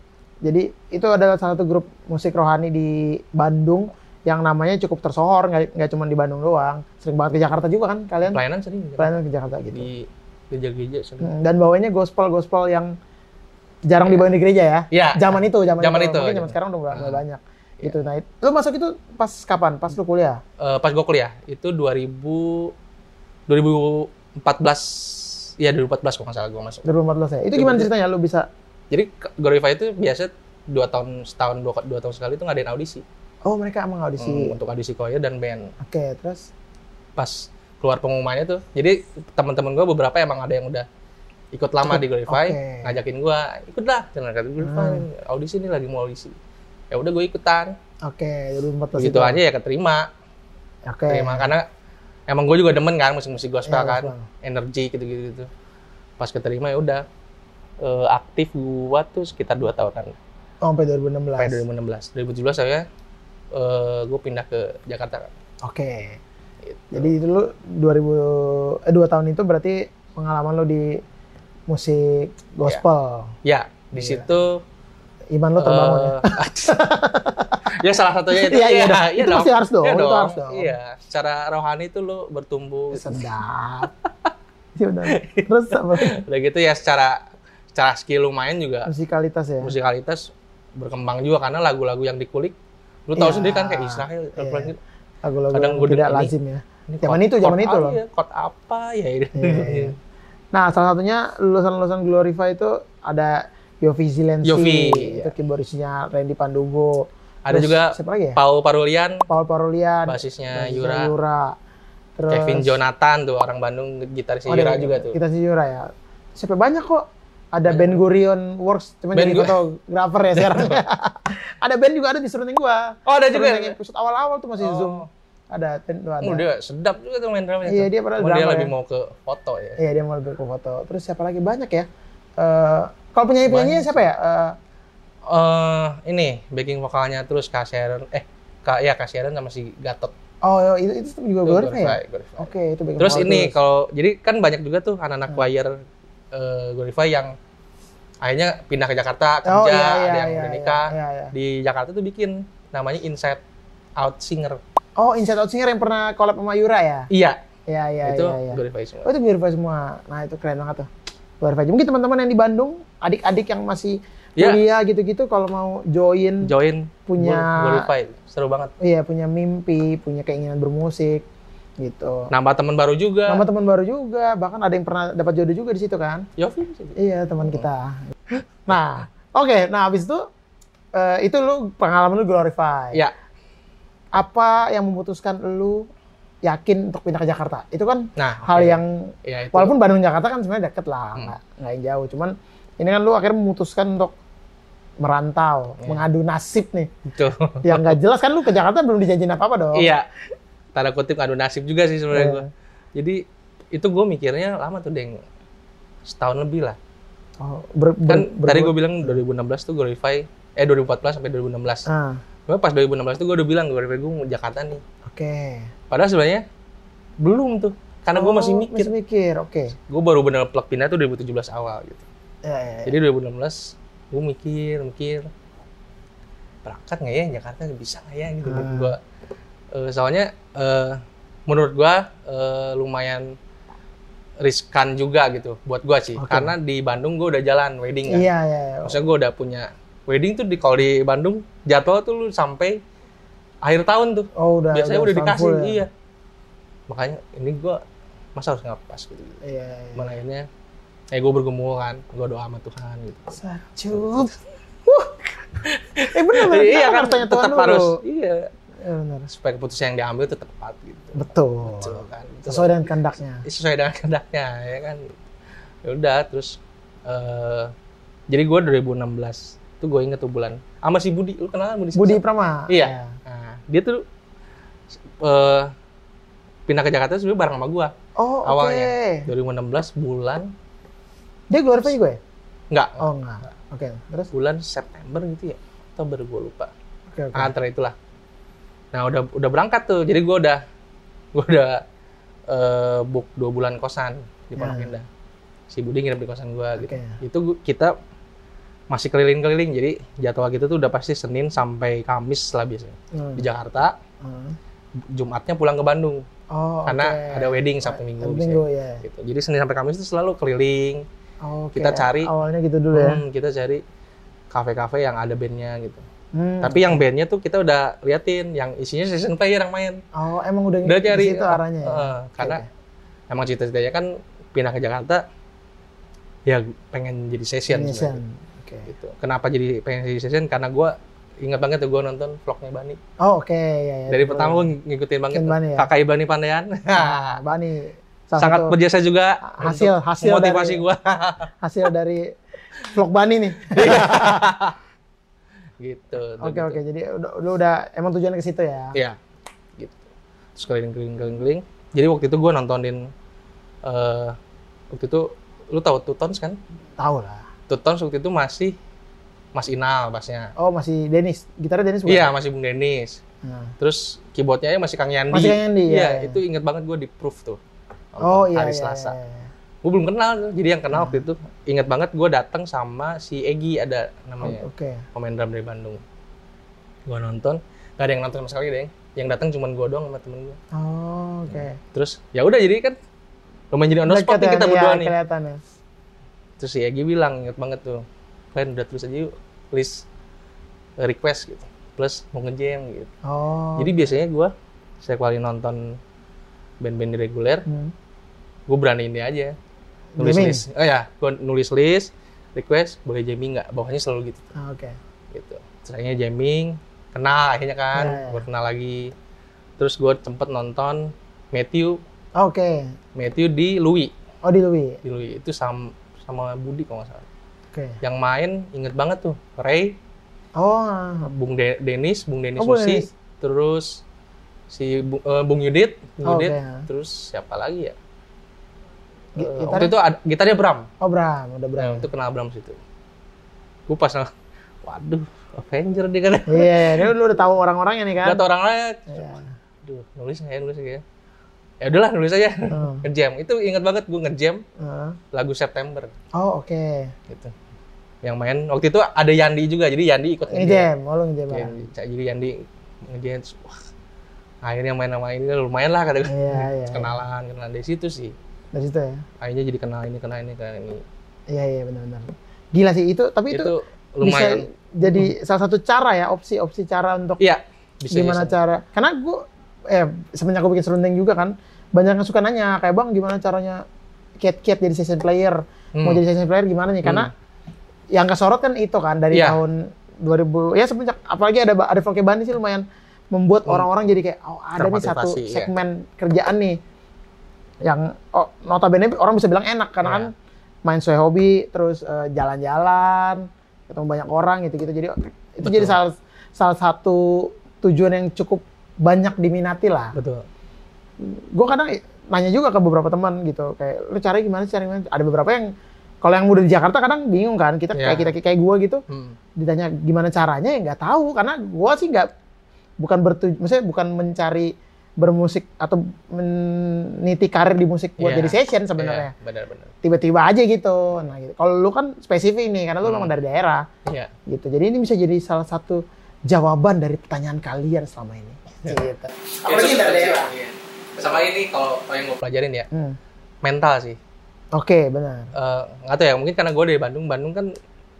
Speaker 1: Jadi itu adalah salah satu grup musik rohani di Bandung yang namanya cukup tersohor, nggak nggak cuma di Bandung doang, sering banget ke Jakarta juga kan kalian?
Speaker 2: Pelayanan sering. kan?
Speaker 1: Pelayanan ke Jakarta gitu.
Speaker 2: Di gereja-gereja sering.
Speaker 1: Hmm, dan bawanya gospel-gospel yang jarang dibawain di gereja ya.
Speaker 2: Iya.
Speaker 1: Zaman itu, zaman,
Speaker 2: Zaman
Speaker 1: itu.
Speaker 2: itu,
Speaker 1: Mungkin zaman
Speaker 2: zaman.
Speaker 1: sekarang udah nggak
Speaker 2: Ah.
Speaker 1: nggak banyak. Gitu. Nah, itu- lu masuk itu pas kapan? Pas lu kuliah?
Speaker 2: Eh, pas gue kuliah itu dua ribu dua ribu empat belas, ya dua ribu empat belas kalau nggak salah gue masuk.
Speaker 1: dua ribu empat belas ya. Itu gimana ceritanya lu bisa?
Speaker 2: Jadi Glorify itu biasa dua tahun setahun dua, dua tahun sekali itu ngadain audisi.
Speaker 1: Oh, mereka emang audisi.
Speaker 2: Hmm, untuk audisi choir dan band.
Speaker 1: Oke, terus
Speaker 2: Pas keluar pengumumannya tuh, jadi teman-teman gue beberapa emang ada yang udah ikut lama di Glorify,
Speaker 1: Oke.
Speaker 2: ngajakin gue ikutlah, jangan kata Glorify audisi nih lagi mau audisi. Ya udah gue ikutan.
Speaker 1: oke, dua ribu empat belas
Speaker 2: Begitu
Speaker 1: itu.
Speaker 2: aja ya keterima.
Speaker 1: Oke.
Speaker 2: Terima karena emang gue juga demen kan musik-musik gospel
Speaker 1: Iya,
Speaker 2: kan,
Speaker 1: gospel.
Speaker 2: energi gitu-gitu gitu. Pas keterima ya udah eh, aktif gua tuh sekitar dua tahunan.
Speaker 1: Oh, sampai dua ribu enam belas.
Speaker 2: Sampai dua ribu enam belas. dua ribu tujuh belas saya eh gue pindah ke Jakarta kan.
Speaker 1: Oke.
Speaker 2: Gitu.
Speaker 1: Jadi itu lu dua ribu eh dua tahun itu berarti pengalaman lu di musik gospel.
Speaker 2: Ya, di
Speaker 1: Iya.
Speaker 2: situ
Speaker 1: Iman lu terbangun ya.
Speaker 2: eh, ya salah satunya itu.
Speaker 1: Iya, iya dong. Itu pasti harus dong,
Speaker 2: Iya
Speaker 1: itu
Speaker 2: dong.
Speaker 1: harus dong.
Speaker 2: Iya, secara rohani tuh lu bertumbuh.
Speaker 1: Sedap. Iya benar. Terus apa?
Speaker 2: Udah gitu ya secara secara skill lumayan juga.
Speaker 1: Musikalitas ya.
Speaker 2: Musikalitas berkembang juga karena lagu-lagu yang dikulik lu tahu
Speaker 1: Iya.
Speaker 2: sendiri kan kayak Israel
Speaker 1: Iya.
Speaker 2: gitu.
Speaker 1: Lagu-lagu
Speaker 2: Kadang
Speaker 1: yang
Speaker 2: gua
Speaker 1: tidak
Speaker 2: denger ini.
Speaker 1: lazim ya.
Speaker 2: Ini
Speaker 1: Zaman
Speaker 2: chord-
Speaker 1: itu, zaman
Speaker 2: chord
Speaker 1: itu
Speaker 2: apa
Speaker 1: loh.
Speaker 2: ya, chord apa ya ini.
Speaker 1: Iya, iya. Nah, salah satunya lulusan-lulusan Glorify itu ada Yofi Zilensi,
Speaker 2: Yofi,
Speaker 1: itu keyboardisnya Randy Pandugo.
Speaker 2: Ada
Speaker 1: Terus
Speaker 2: juga
Speaker 1: siapa lagi ya?
Speaker 2: Paul Parulian,
Speaker 1: Paul Parulian,
Speaker 2: basisnya
Speaker 1: basisnya
Speaker 2: Yura.
Speaker 1: Yura. Terus
Speaker 2: Kevin Jonathan tuh orang Bandung, gitaris
Speaker 1: Oh,
Speaker 2: Yura
Speaker 1: ada-
Speaker 2: juga tuh.
Speaker 1: Kita si Yura ya. Siapa banyak kok. Ada Ben Gurion Works, cuma
Speaker 2: Ben
Speaker 1: jadi
Speaker 2: Gu-
Speaker 1: fotografer ya sekarang. Ada band juga ada di serunding gua.
Speaker 2: Oh, ada juga?
Speaker 1: Serunding episode awal-awal tuh masih
Speaker 2: Oh.
Speaker 1: Zoom. Ada, band tuh ada.
Speaker 2: Oh, dia sedap juga tuh main drumnya.
Speaker 1: Iya,
Speaker 2: tuh.
Speaker 1: dia padahal
Speaker 2: Cuma dia
Speaker 1: drummer
Speaker 2: lebih
Speaker 1: ya.
Speaker 2: mau ke foto ya.
Speaker 1: Iya, dia mau lebih ke foto. Terus siapa lagi? Banyak ya. Eh, kalau penyanyi-penyanyi siapa ya? Eh,
Speaker 2: Eh, ini backing vokalnya terus Kak Sharon, eh Kak ya Kak Sharon sama si Gatot.
Speaker 1: oh, itu, itu juga
Speaker 2: Tuh,
Speaker 1: Glorify ya?
Speaker 2: Glorify, Glorify.
Speaker 1: Oke, itu backing
Speaker 2: Terus
Speaker 1: vocal
Speaker 2: ini
Speaker 1: terus.
Speaker 2: kalau jadi kan banyak juga tuh anak-anak
Speaker 1: Hmm.
Speaker 2: choir eh, Glorify yang akhirnya pindah ke Jakarta kerja,
Speaker 1: Oh, iya, iya,
Speaker 2: ada yang
Speaker 1: iya,
Speaker 2: udah
Speaker 1: iya,
Speaker 2: nikah.
Speaker 1: iya, iya.
Speaker 2: Di Jakarta tuh bikin namanya Inside Out Singer.
Speaker 1: Oh, Inside Out Singer yang pernah collab sama Yura ya?
Speaker 2: Iya,
Speaker 1: Iya, iya,
Speaker 2: itu
Speaker 1: iya, iya.
Speaker 2: Glorify semua.
Speaker 1: Oh, itu Glorify semua. Nah, itu keren banget tuh. Glorify. Mungkin teman-teman yang di Bandung, adik-adik yang masih
Speaker 2: Iya.
Speaker 1: kuliah gitu-gitu kalau mau join
Speaker 2: Join
Speaker 1: punya-
Speaker 2: Glorify, seru banget.
Speaker 1: iya, punya mimpi, punya keinginan bermusik gitu.
Speaker 2: Nambah teman baru juga.
Speaker 1: Nama teman baru juga, bahkan ada yang pernah dapat jodoh juga di situ kan?
Speaker 2: Yofi sih.
Speaker 1: Iya, teman kita. Nah, oke, nah habis itu eh, itu lu pengalaman lu Glorify.
Speaker 2: Ya.
Speaker 1: Apa yang memutuskan lu yakin untuk pindah ke Jakarta? Itu kan
Speaker 2: Nah,
Speaker 1: hal
Speaker 2: oke.
Speaker 1: yang
Speaker 2: Ya, itu.
Speaker 1: walaupun Bandung Jakarta kan sebenarnya deket lah,
Speaker 2: Hmm.
Speaker 1: nggak nggak yang jauh. Cuman ini kan lu akhirnya memutuskan untuk merantau,
Speaker 2: Iya.
Speaker 1: mengadu nasib nih.
Speaker 2: Itu.
Speaker 1: Yang nggak jelas kan lu ke Jakarta belum dijanjin apa-apa dong.
Speaker 2: Iya. Tanda kutip ngadu nasib juga sih sebenarnya
Speaker 1: Iya.
Speaker 2: gue. Jadi itu gue mikirnya lama tuh, Deng. Setahun lebih lah.
Speaker 1: Oh, ber, ber,
Speaker 2: Kan
Speaker 1: ber-
Speaker 2: tadi gue bilang dua ribu enam belas tuh Glorify, eh dua ribu empat belas sampai dua ribu enam belas.
Speaker 1: Ah,
Speaker 2: Cuma pas dua ribu enam belas tuh gue udah bilang Glorify gue mau Jakarta nih.
Speaker 1: oke.
Speaker 2: Padahal sebenarnya belum tuh. Karena gue
Speaker 1: Oh,
Speaker 2: masih mikir.
Speaker 1: Masih mikir, oke.
Speaker 2: Gue baru bener plug pindah tuh dua ribu tujuh belas awal gitu.
Speaker 1: Ya, ya, ya.
Speaker 2: Jadi dua ribu enam belas gue mikir, mikir. Berangkat nggak ya Jakarta, bisa nggak ya gitu.
Speaker 1: Hmm.
Speaker 2: Gua, eh, soalnya eh, menurut gue eh, lumayan riskan juga gitu buat gue sih.
Speaker 1: Oke.
Speaker 2: Karena di Bandung gue udah jalan wedding kan.
Speaker 1: Iya, iya, iya.
Speaker 2: Maksudnya gue udah punya wedding tuh di kalau di Bandung jadwal tuh lu sampai akhir tahun tuh.
Speaker 1: Oh, udah.
Speaker 2: Biasanya udah,
Speaker 1: setahun
Speaker 2: dikasih,
Speaker 1: full ya?
Speaker 2: iya. Makanya ini gue masa harus ngepas gitu.
Speaker 1: Iya, iya.
Speaker 2: Cuman akhirnya eh gue bergumul kan, gue doa sama Tuhan gitu.
Speaker 1: Sacup. Wuh. Eh benar benar.
Speaker 2: Iya kan,
Speaker 1: tanya Tuhan
Speaker 2: tetap
Speaker 1: dulu.
Speaker 2: harus iya
Speaker 1: Iya benar.
Speaker 2: supaya keputusan yang diambil itu tepat gitu.
Speaker 1: Betul.
Speaker 2: Betul kan. Itu
Speaker 1: Sesuai dengan kehendaknya.
Speaker 2: sesuai dengan kehendaknya ya kan. Ya udah terus eh jadi gue dua ribu enam belas tuh gue inget tuh bulan sama si Budi, lu kenal Budi?
Speaker 1: Budi
Speaker 2: Sukses?
Speaker 1: Prama.
Speaker 2: Iya. Nah, dia tuh eh pindah ke Jakarta sebenarnya bareng sama gue
Speaker 1: Oh, oke.
Speaker 2: awalnya. dua ribu enam belas bulan
Speaker 1: Dia Glorify juga ya?
Speaker 2: enggak,
Speaker 1: Oh, enggak. Oke, terus
Speaker 2: bulan September gitu ya. Oktober gue lupa.
Speaker 1: oke oke.
Speaker 2: Ah, antara itulah. Nah, udah udah berangkat tuh. Jadi gue udah gue udah eh, book dua bulan kosan di Pondok
Speaker 1: Ya.
Speaker 2: Indah. Si Budi nginep di kosan gue gitu.
Speaker 1: Oke.
Speaker 2: Itu gua- kita masih keliling-keliling. Jadi jadwal kita tuh udah pasti Senin sampai Kamis lah biasanya
Speaker 1: Hmm.
Speaker 2: di Jakarta.
Speaker 1: Hmm.
Speaker 2: Jumatnya pulang ke Bandung
Speaker 1: Oh,
Speaker 2: karena
Speaker 1: oke.
Speaker 2: ada wedding Sabtu Minggu.
Speaker 1: Sabtu
Speaker 2: biasanya.
Speaker 1: Minggu ya.
Speaker 2: Gitu. Jadi Senin sampai Kamis itu selalu keliling.
Speaker 1: Oh, oke.
Speaker 2: Kita cari-
Speaker 1: awalnya gitu dulu ya.
Speaker 2: Hmm, kita cari kafe-kafe yang ada bandnya gitu.
Speaker 1: Hmm.
Speaker 2: Tapi yang bandnya tuh kita udah liatin yang isinya session player yang main.
Speaker 1: Oh, emang udah
Speaker 2: Udah
Speaker 1: di
Speaker 2: cari
Speaker 1: situ arahnya ya.
Speaker 2: eh,
Speaker 1: Oke,
Speaker 2: karena
Speaker 1: oke.
Speaker 2: emang cita-citanya kan pindah ke Jakarta ya pengen jadi session
Speaker 1: Indonesian.
Speaker 2: sebenarnya,
Speaker 1: Oke.
Speaker 2: gitu. Kenapa jadi pengen jadi session? Karena gue ingat banget tuh gue nonton vlognya Bani.
Speaker 1: Oh, oke ya, ya.
Speaker 2: Dari
Speaker 1: Betul.
Speaker 2: pertama gue ngikutin banget
Speaker 1: Ngikutin Bani ya?
Speaker 2: kakak Bani Pandean.
Speaker 1: Nah, Bani salah
Speaker 2: Sangat
Speaker 1: satu
Speaker 2: berjasa juga
Speaker 1: hasil
Speaker 2: untuk
Speaker 1: hasil
Speaker 2: motivasi
Speaker 1: dari-
Speaker 2: gue.
Speaker 1: hasil dari vlog Bani nih.
Speaker 2: gitu.
Speaker 1: Oke
Speaker 2: gitu.
Speaker 1: oke, jadi udah, lu udah emang tujuannya ke situ ya.
Speaker 2: Iya. Gitu. Terus keliling-keliling keliling. Jadi waktu itu gue nontonin eh waktu itu lu tahu Two Tones kan?
Speaker 1: Tahu lah.
Speaker 2: Two Tones waktu itu masih Mas Inal bassnya.
Speaker 1: Oh, masih Denis. Gitarnya Denis bukan?
Speaker 2: Iya, masih Bung Denis.
Speaker 1: Nah.
Speaker 2: Terus keyboardnya masih Kang Yandi.
Speaker 1: Masih Kang Yandi,
Speaker 2: Iya,
Speaker 1: ya, ya.
Speaker 2: itu inget banget gue di proof tuh.
Speaker 1: Oh
Speaker 2: Nonton
Speaker 1: iya
Speaker 2: hari
Speaker 1: iya,
Speaker 2: Selasa.
Speaker 1: iya, iya.
Speaker 2: Gue belum kenal tuh. Jadi yang kenal
Speaker 1: Hmm.
Speaker 2: waktu itu inget banget gue datang sama si Egi ada namanya.
Speaker 1: Oh, Oke.
Speaker 2: Pemain drum dari Bandung. Gue nonton, gak ada yang nonton sama sekali deh. Yang datang cuma gue doang sama temen gue.
Speaker 1: Oh, oke.
Speaker 2: Terus ya udah jadi kan lumayan jadi on the spot
Speaker 1: Dekat
Speaker 2: nih
Speaker 1: ya,
Speaker 2: kita berdua
Speaker 1: iya,
Speaker 2: nih.
Speaker 1: kelihatan ya.
Speaker 2: Terus si Egi bilang, inget banget tuh, kalian udah tulis aja yuk, list eh, request gitu, plus mau nge-jam gitu.
Speaker 1: Oh.
Speaker 2: Jadi biasanya gue, saya kali nonton band-band di reguler,
Speaker 1: Hmm.
Speaker 2: gue beraniin dia aja. Nulis
Speaker 1: Jamming?
Speaker 2: list. Oh ya, gue nulis list, request, boleh jamming nggak? Bawahnya selalu gitu.
Speaker 1: Ah, oke.
Speaker 2: gitu. Terus akhirnya jamming, kenal akhirnya kan,
Speaker 1: Ya, ya.
Speaker 2: gue kenal lagi. Terus gue sempet nonton Matthew,
Speaker 1: Oke.
Speaker 2: Matthew di Louis,
Speaker 1: Oh di Louis.
Speaker 2: di Louis itu sama sama Budi kalau nggak salah.
Speaker 1: Oke.
Speaker 2: Yang main inget banget tuh Ray,
Speaker 1: Oh.
Speaker 2: Bung De- Denis, Bung Denis
Speaker 1: Oh, Bung
Speaker 2: Susi,
Speaker 1: Denis.
Speaker 2: terus si Bu- eh, Bung Yudit, Bung
Speaker 1: Oh,
Speaker 2: Yudit,
Speaker 1: oke.
Speaker 2: terus siapa lagi ya?
Speaker 1: Gi-
Speaker 2: Eh,
Speaker 1: gitarnya?
Speaker 2: waktu itu ada gitarnya Bram.
Speaker 1: Oh Bram, udah Bram.
Speaker 2: Nah, itu kenal Bram situ. Gue pas nang- waduh, Avenger dia kan.
Speaker 1: Iya, ini lu udah tahu orang-orangnya nih kan?
Speaker 2: Gak tau orang lain.
Speaker 1: Iya.
Speaker 2: Aduh, nulis nggak ya, nulis nggak ya? Ya udahlah, nulis aja.
Speaker 1: Hmm.
Speaker 2: Ngejam. Itu ingat banget gue ngejam
Speaker 1: Heeh.
Speaker 2: lagu September
Speaker 1: Oh oke.
Speaker 2: gitu. Yang main waktu itu ada Yandi juga, jadi Yandi ikut
Speaker 1: Ngejam, oh lu ngejam
Speaker 2: Jadi,
Speaker 1: bareng.
Speaker 2: jadi Yandi ngejam. Terus, wah, akhirnya main sama ini lumayan lah kata gue.
Speaker 1: Iya, iya.
Speaker 2: Kenalan, kenalan dari situ sih.
Speaker 1: Dari situ ya?
Speaker 2: Akhirnya jadi kenal ini, kenal ini, kenal ini.
Speaker 1: Iya, iya benar-benar. Gila sih itu, tapi itu,
Speaker 2: Itu lumayan.
Speaker 1: bisa jadi salah satu cara ya, opsi-opsi cara untuk
Speaker 2: Iya. Bisa
Speaker 1: gimana
Speaker 2: bisa.
Speaker 1: cara. Karena gue, eh semenjak gue bikin serundeng juga kan, banyak yang suka nanya, kayak bang gimana caranya Cat-Cat jadi session player, mau
Speaker 2: Hmm.
Speaker 1: jadi session player gimana nih? Karena yang kesorot kan itu kan dari
Speaker 2: Iya.
Speaker 1: tahun dua ribu, ya semenjak, apalagi ada ada Volke Bandi sih lumayan membuat
Speaker 2: Hmm.
Speaker 1: orang-orang jadi kayak, oh ada nih satu
Speaker 2: Termotivasi, iya.
Speaker 1: segmen kerjaan nih, yang oh, notabene orang bisa bilang enak, karena
Speaker 2: Iya.
Speaker 1: kan main sesuai hobi, terus eh, jalan-jalan, ketemu banyak orang gitu-gitu, jadi itu
Speaker 2: Betul.
Speaker 1: jadi salah, salah satu tujuan yang cukup banyak diminati lah.
Speaker 2: Betul.
Speaker 1: Gue kadang nanya juga ke beberapa teman gitu, kayak lu cari gimana sih, cari gimana? Ada beberapa yang kalau yang muda di Jakarta kadang bingung kan, kita
Speaker 2: Iya.
Speaker 1: kayak kita kayak gue gitu,
Speaker 2: Hmm.
Speaker 1: ditanya gimana caranya ya nggak tahu, karena gue sih nggak, bukan bertuju, maksudnya bukan mencari bermusik atau meniti karir di musik buat
Speaker 2: Iya.
Speaker 1: jadi session sebenarnya.
Speaker 2: Iya, benar-benar.
Speaker 1: Tiba-tiba aja gitu. Nah, gitu. Kalau lu kan spesifik nih, karena lu
Speaker 2: Hmm.
Speaker 1: memang dari daerah,
Speaker 2: Iya.
Speaker 1: gitu. Jadi ini bisa jadi salah satu jawaban dari pertanyaan kalian selama ini.
Speaker 2: Iya.
Speaker 1: Gitu.
Speaker 2: Apalagi dari daerah. Sama ini kalau kalau yang gue pelajarin ya,
Speaker 1: Hmm.
Speaker 2: mental sih.
Speaker 1: Oke, benar.
Speaker 2: Eh, nggak tahu ya, mungkin karena gue dari Bandung, Bandung kan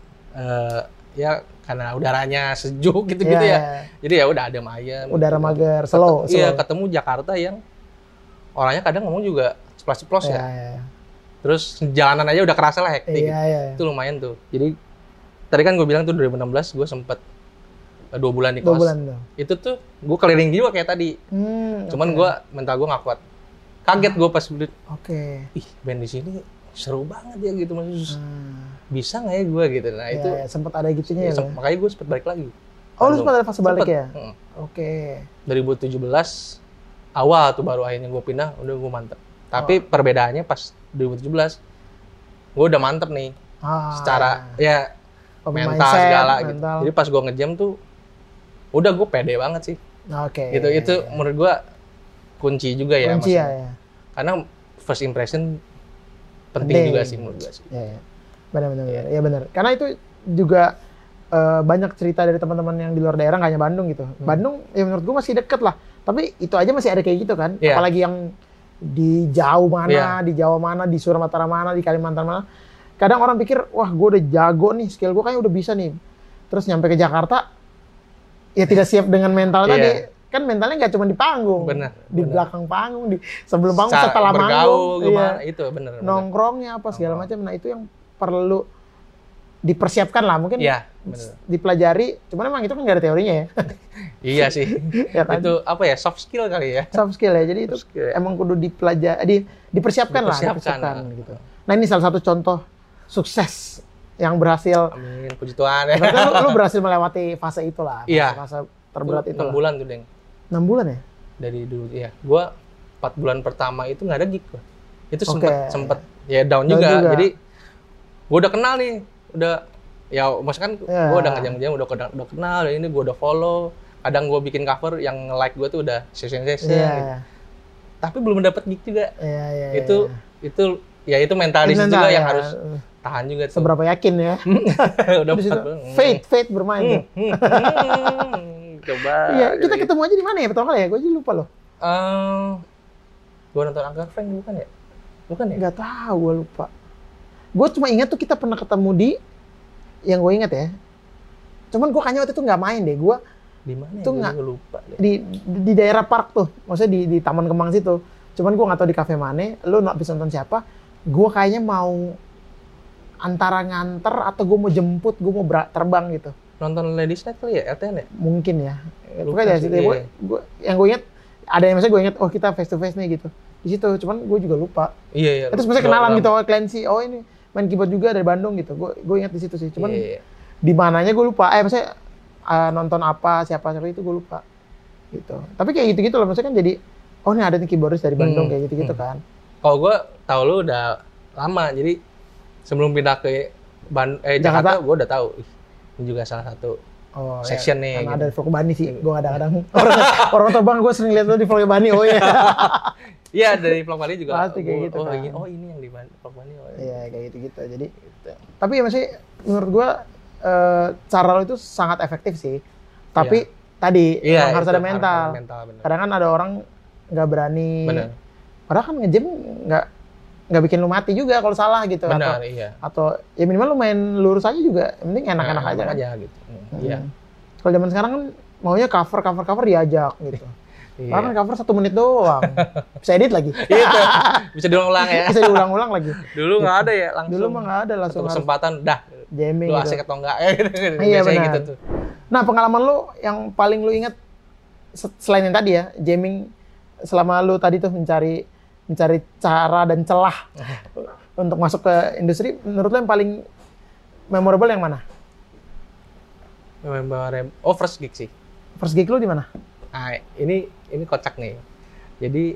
Speaker 2: eh, ya karena udaranya sejuk gitu-gitu
Speaker 1: Iya,
Speaker 2: ya.
Speaker 1: iya.
Speaker 2: Jadi ya udah ada ayam.
Speaker 1: Udara
Speaker 2: gitu.
Speaker 1: mager, slow,
Speaker 2: Ketemu- Iya,
Speaker 1: slow.
Speaker 2: ketemu Jakarta yang orangnya kadang ngomong juga ceplos-ceplos
Speaker 1: Iya,
Speaker 2: ya.
Speaker 1: iya.
Speaker 2: Terus jalanan aja udah kerasa lah hektik.
Speaker 1: Iya, iya.
Speaker 2: Itu lumayan tuh. Jadi tadi kan gue bilang tuh dua ribu enam belas gue sempet eh, dua bulan di
Speaker 1: Dua
Speaker 2: kos.
Speaker 1: bulan tuh.
Speaker 2: Itu tuh gue keliling juga kayak tadi.
Speaker 1: Hmm,
Speaker 2: Cuman
Speaker 1: oke.
Speaker 2: gue mental gue nggak kuat. Kaget gue pas beli,
Speaker 1: Oke.
Speaker 2: ih band di sini seru banget ya gitu, maksudnya
Speaker 1: Hmm.
Speaker 2: bisa nggak ya gue gitu. Nah
Speaker 1: Iya,
Speaker 2: itu
Speaker 1: iya, sempat ada gitunya
Speaker 2: ya,
Speaker 1: ya.
Speaker 2: sem-
Speaker 1: Bang?
Speaker 2: makanya gue sempet balik lagi.
Speaker 1: Oh, lu
Speaker 2: Bandung.
Speaker 1: sempat ada fase balik
Speaker 2: Sempet.
Speaker 1: ya?
Speaker 2: Heeh.
Speaker 1: Oke.
Speaker 2: dua ribu tujuh belas awal tuh baru akhirnya gue pindah, udah gue mantep. Tapi
Speaker 1: Oh.
Speaker 2: perbedaannya pas dua ribu tujuh belas gue udah mantep nih
Speaker 1: Ah,
Speaker 2: secara ya
Speaker 1: oh,
Speaker 2: mental
Speaker 1: mindset,
Speaker 2: segala gitu.
Speaker 1: mental.
Speaker 2: Jadi pas gue ngejam tuh udah gue pede banget sih.
Speaker 1: Oke.
Speaker 2: Gitu itu menurut gue kunci juga ya.
Speaker 1: kunci ya,
Speaker 2: maksudnya.
Speaker 1: ya.
Speaker 2: Karena first impression penting,
Speaker 1: Penting.
Speaker 2: juga sih menurut gue sih.
Speaker 1: Ya, ya. Benar, benar, benar. Ya benar. Karena itu juga eh, banyak cerita dari teman-teman yang di luar daerah, nggak hanya Bandung gitu.
Speaker 2: Hmm.
Speaker 1: Bandung ya menurut gue masih deket lah. Tapi itu aja masih ada kayak gitu kan.
Speaker 2: Iya.
Speaker 1: Apalagi yang di jauh mana,
Speaker 2: Iya.
Speaker 1: di Jawa mana, di Sumatera mana, di Kalimantan mana. Kadang orang pikir, wah gue udah jago nih, skill gue kayaknya udah bisa nih. Terus nyampe ke Jakarta, ya tidak siap dengan mental
Speaker 2: Iya.
Speaker 1: tadi. Kan mentalnya nggak cuma di panggung,
Speaker 2: Benar,
Speaker 1: di
Speaker 2: benar.
Speaker 1: belakang panggung, di sebelum panggung,
Speaker 2: Cara
Speaker 1: setelah
Speaker 2: bergaul
Speaker 1: manggung,
Speaker 2: gimana
Speaker 1: iya.
Speaker 2: itu bener. bener.
Speaker 1: Nongkrongnya apa segala
Speaker 2: Nongkrong.
Speaker 1: macam. Nah itu yang perlu dipersiapkan lah, mungkin
Speaker 2: Iya, bener.
Speaker 1: dipelajari. Cuman emang itu kan nggak ada teorinya ya,
Speaker 2: Iya sih.
Speaker 1: ya kan?
Speaker 2: Itu apa ya, soft skill kali ya.
Speaker 1: Soft skill ya. Jadi itu
Speaker 2: Soft skill ya.
Speaker 1: emang kudu dipelajari, di, dipersiapkan, lah,
Speaker 2: Dipersiapkan,
Speaker 1: dipersiapkan
Speaker 2: nah.
Speaker 1: gitu. Nah ini salah satu contoh sukses yang berhasil.
Speaker 2: Amin, puji Tuhan ya.
Speaker 1: Berarti lu, lu berhasil melewati fase itulah, fase,
Speaker 2: Iya.
Speaker 1: fase terberat itu
Speaker 2: enam
Speaker 1: lah.
Speaker 2: bulan tuh, Deng.
Speaker 1: enam bulan ya?
Speaker 2: Dari dulu ya. Gua empat bulan pertama itu nggak ada gig gua. Itu
Speaker 1: Oke.
Speaker 2: sempet sempet ya down,
Speaker 1: Down
Speaker 2: juga.
Speaker 1: juga.
Speaker 2: Jadi gua udah kenal nih, udah ya maksudnya kan
Speaker 1: Iya.
Speaker 2: gua udah ngejam-ngejam, udah udah, udah kenal, dan ini gua udah follow. Kadang gua bikin cover yang like gua tuh udah session-session
Speaker 1: Iya,
Speaker 2: gitu. Tapi belum dapet gig juga.
Speaker 1: iya, iya.
Speaker 2: Itu itu ya itu mentalis
Speaker 1: Mental,
Speaker 2: juga
Speaker 1: ya.
Speaker 2: yang harus tahan juga tuh.
Speaker 1: Seberapa yakin ya?
Speaker 2: udah
Speaker 1: Di situ,
Speaker 2: empat bulan.
Speaker 1: fate, fate bermain tuh.
Speaker 2: Hmm, hmm, coba.
Speaker 1: Iya, kita
Speaker 2: Gitu.
Speaker 1: ketemu aja di mana ya pertama kali ya? Gue aja lupa loh.
Speaker 2: Eh, gua nonton Anggar Frank bukan ya? Bukan ya?
Speaker 1: Nggak tahu, gue lupa. Gue cuma ingat tuh kita pernah ketemu di, yang gue ingat ya. Cuman gue kayaknya waktu itu nggak main deh. Gue
Speaker 2: Di mana ya?
Speaker 1: Itu
Speaker 2: Gua
Speaker 1: nggak-
Speaker 2: juga lupa deh.
Speaker 1: di, di di daerah park tuh, maksudnya di di Taman Kemang situ. Cuman gue nggak tahu di kafe mana. Lu nggak bisa nonton siapa? Gue kayaknya mau antara nganter atau gue mau jemput, gue mau ber- terbang gitu.
Speaker 2: nonton Ladies Night kali ya, L T N ya?
Speaker 1: Mungkin ya.
Speaker 2: Lupa
Speaker 1: Pokoknya dari
Speaker 2: sih,
Speaker 1: situ
Speaker 2: iya.
Speaker 1: gua, gua, yang gue inget ada yang misalnya gue inget oh kita face to face nih gitu. Di situ cuman gue juga lupa.
Speaker 2: Iya, iya.
Speaker 1: Terus misalnya kenalan gitu oh Clancy, oh ini main keyboard juga dari Bandung gitu. Gue gue inget di situ sih. Cuman
Speaker 2: Iya, iya.
Speaker 1: di mananya gue lupa. Eh misalnya uh, nonton apa siapa siapa itu gue lupa. Gitu. Tapi kayak gitu-gitu loh maksudnya kan jadi oh ini ada nih keyboardis dari Bandung
Speaker 2: Hmm,
Speaker 1: kayak gitu-gitu
Speaker 2: hmm.
Speaker 1: kan.
Speaker 2: Kalau gue tau lu udah lama, jadi sebelum pindah ke Ban eh,
Speaker 1: Jakarta.
Speaker 2: Jakarta, gue udah tahu. Ih, ini juga salah satu
Speaker 1: Oh,
Speaker 2: section
Speaker 1: ya,
Speaker 2: nih.
Speaker 1: karena
Speaker 2: gitu.
Speaker 1: ada vlog Bani sih. Gue kadang-kadang orang orang tau bang gue sering lihat lu di vlog Bani. Oh iya.
Speaker 2: Iya, dari vlog Bali juga.
Speaker 1: Pasti kayak
Speaker 2: gua-
Speaker 1: gitu
Speaker 2: oh,
Speaker 1: kan.
Speaker 2: ini, oh ini yang di Ban- vlog Bali. Oh,
Speaker 1: Iya kayak gitu-gitu. Jadi tapi ya masih menurut gua eh, cara lo itu sangat efektif sih. Tapi tadi
Speaker 2: Iya,
Speaker 1: emang harus
Speaker 2: itu
Speaker 1: ada mental.
Speaker 2: mental bener.
Speaker 1: Kadang kan ada orang nggak berani.
Speaker 2: Bener.
Speaker 1: Padahal kan nge-gym nggak nggak bikin lu mati juga kalau salah gitu.
Speaker 2: Benar,
Speaker 1: Atau,
Speaker 2: iya.
Speaker 1: atau ya minimal lu main lurus aja juga. Yang penting enak-enak
Speaker 2: Nah,
Speaker 1: aja kan.
Speaker 2: aja gitu. Hmm,
Speaker 1: Hmm.
Speaker 2: Iya.
Speaker 1: Kalau zaman sekarang kan maunya cover cover cover diajak gitu.
Speaker 2: Iya.
Speaker 1: Karena kan cover satu menit doang. Bisa edit lagi.
Speaker 2: Itu bisa diulang-ulang ya.
Speaker 1: Bisa diulang-ulang lagi.
Speaker 2: Dulu nggak ada ya langsung.
Speaker 1: Dulu mah nggak ada
Speaker 2: Satu
Speaker 1: langsung harus
Speaker 2: kesempatan dah.
Speaker 1: jamming
Speaker 2: Lu
Speaker 1: gitu.
Speaker 2: asik atau enggak ya gitu.
Speaker 1: Iya,
Speaker 2: Biasanya
Speaker 1: benar.
Speaker 2: gitu tuh.
Speaker 1: Nah, pengalaman lu yang paling lu ingat se- selain yang tadi ya, jamming selama lu tadi tuh mencari mencari cara dan celah untuk masuk ke industri, menurut lu yang paling memorable yang mana?
Speaker 2: Memorable. Oh, first gig sih.
Speaker 1: First gig lu di mana?
Speaker 2: Nah, ini ini kocak nih. Jadi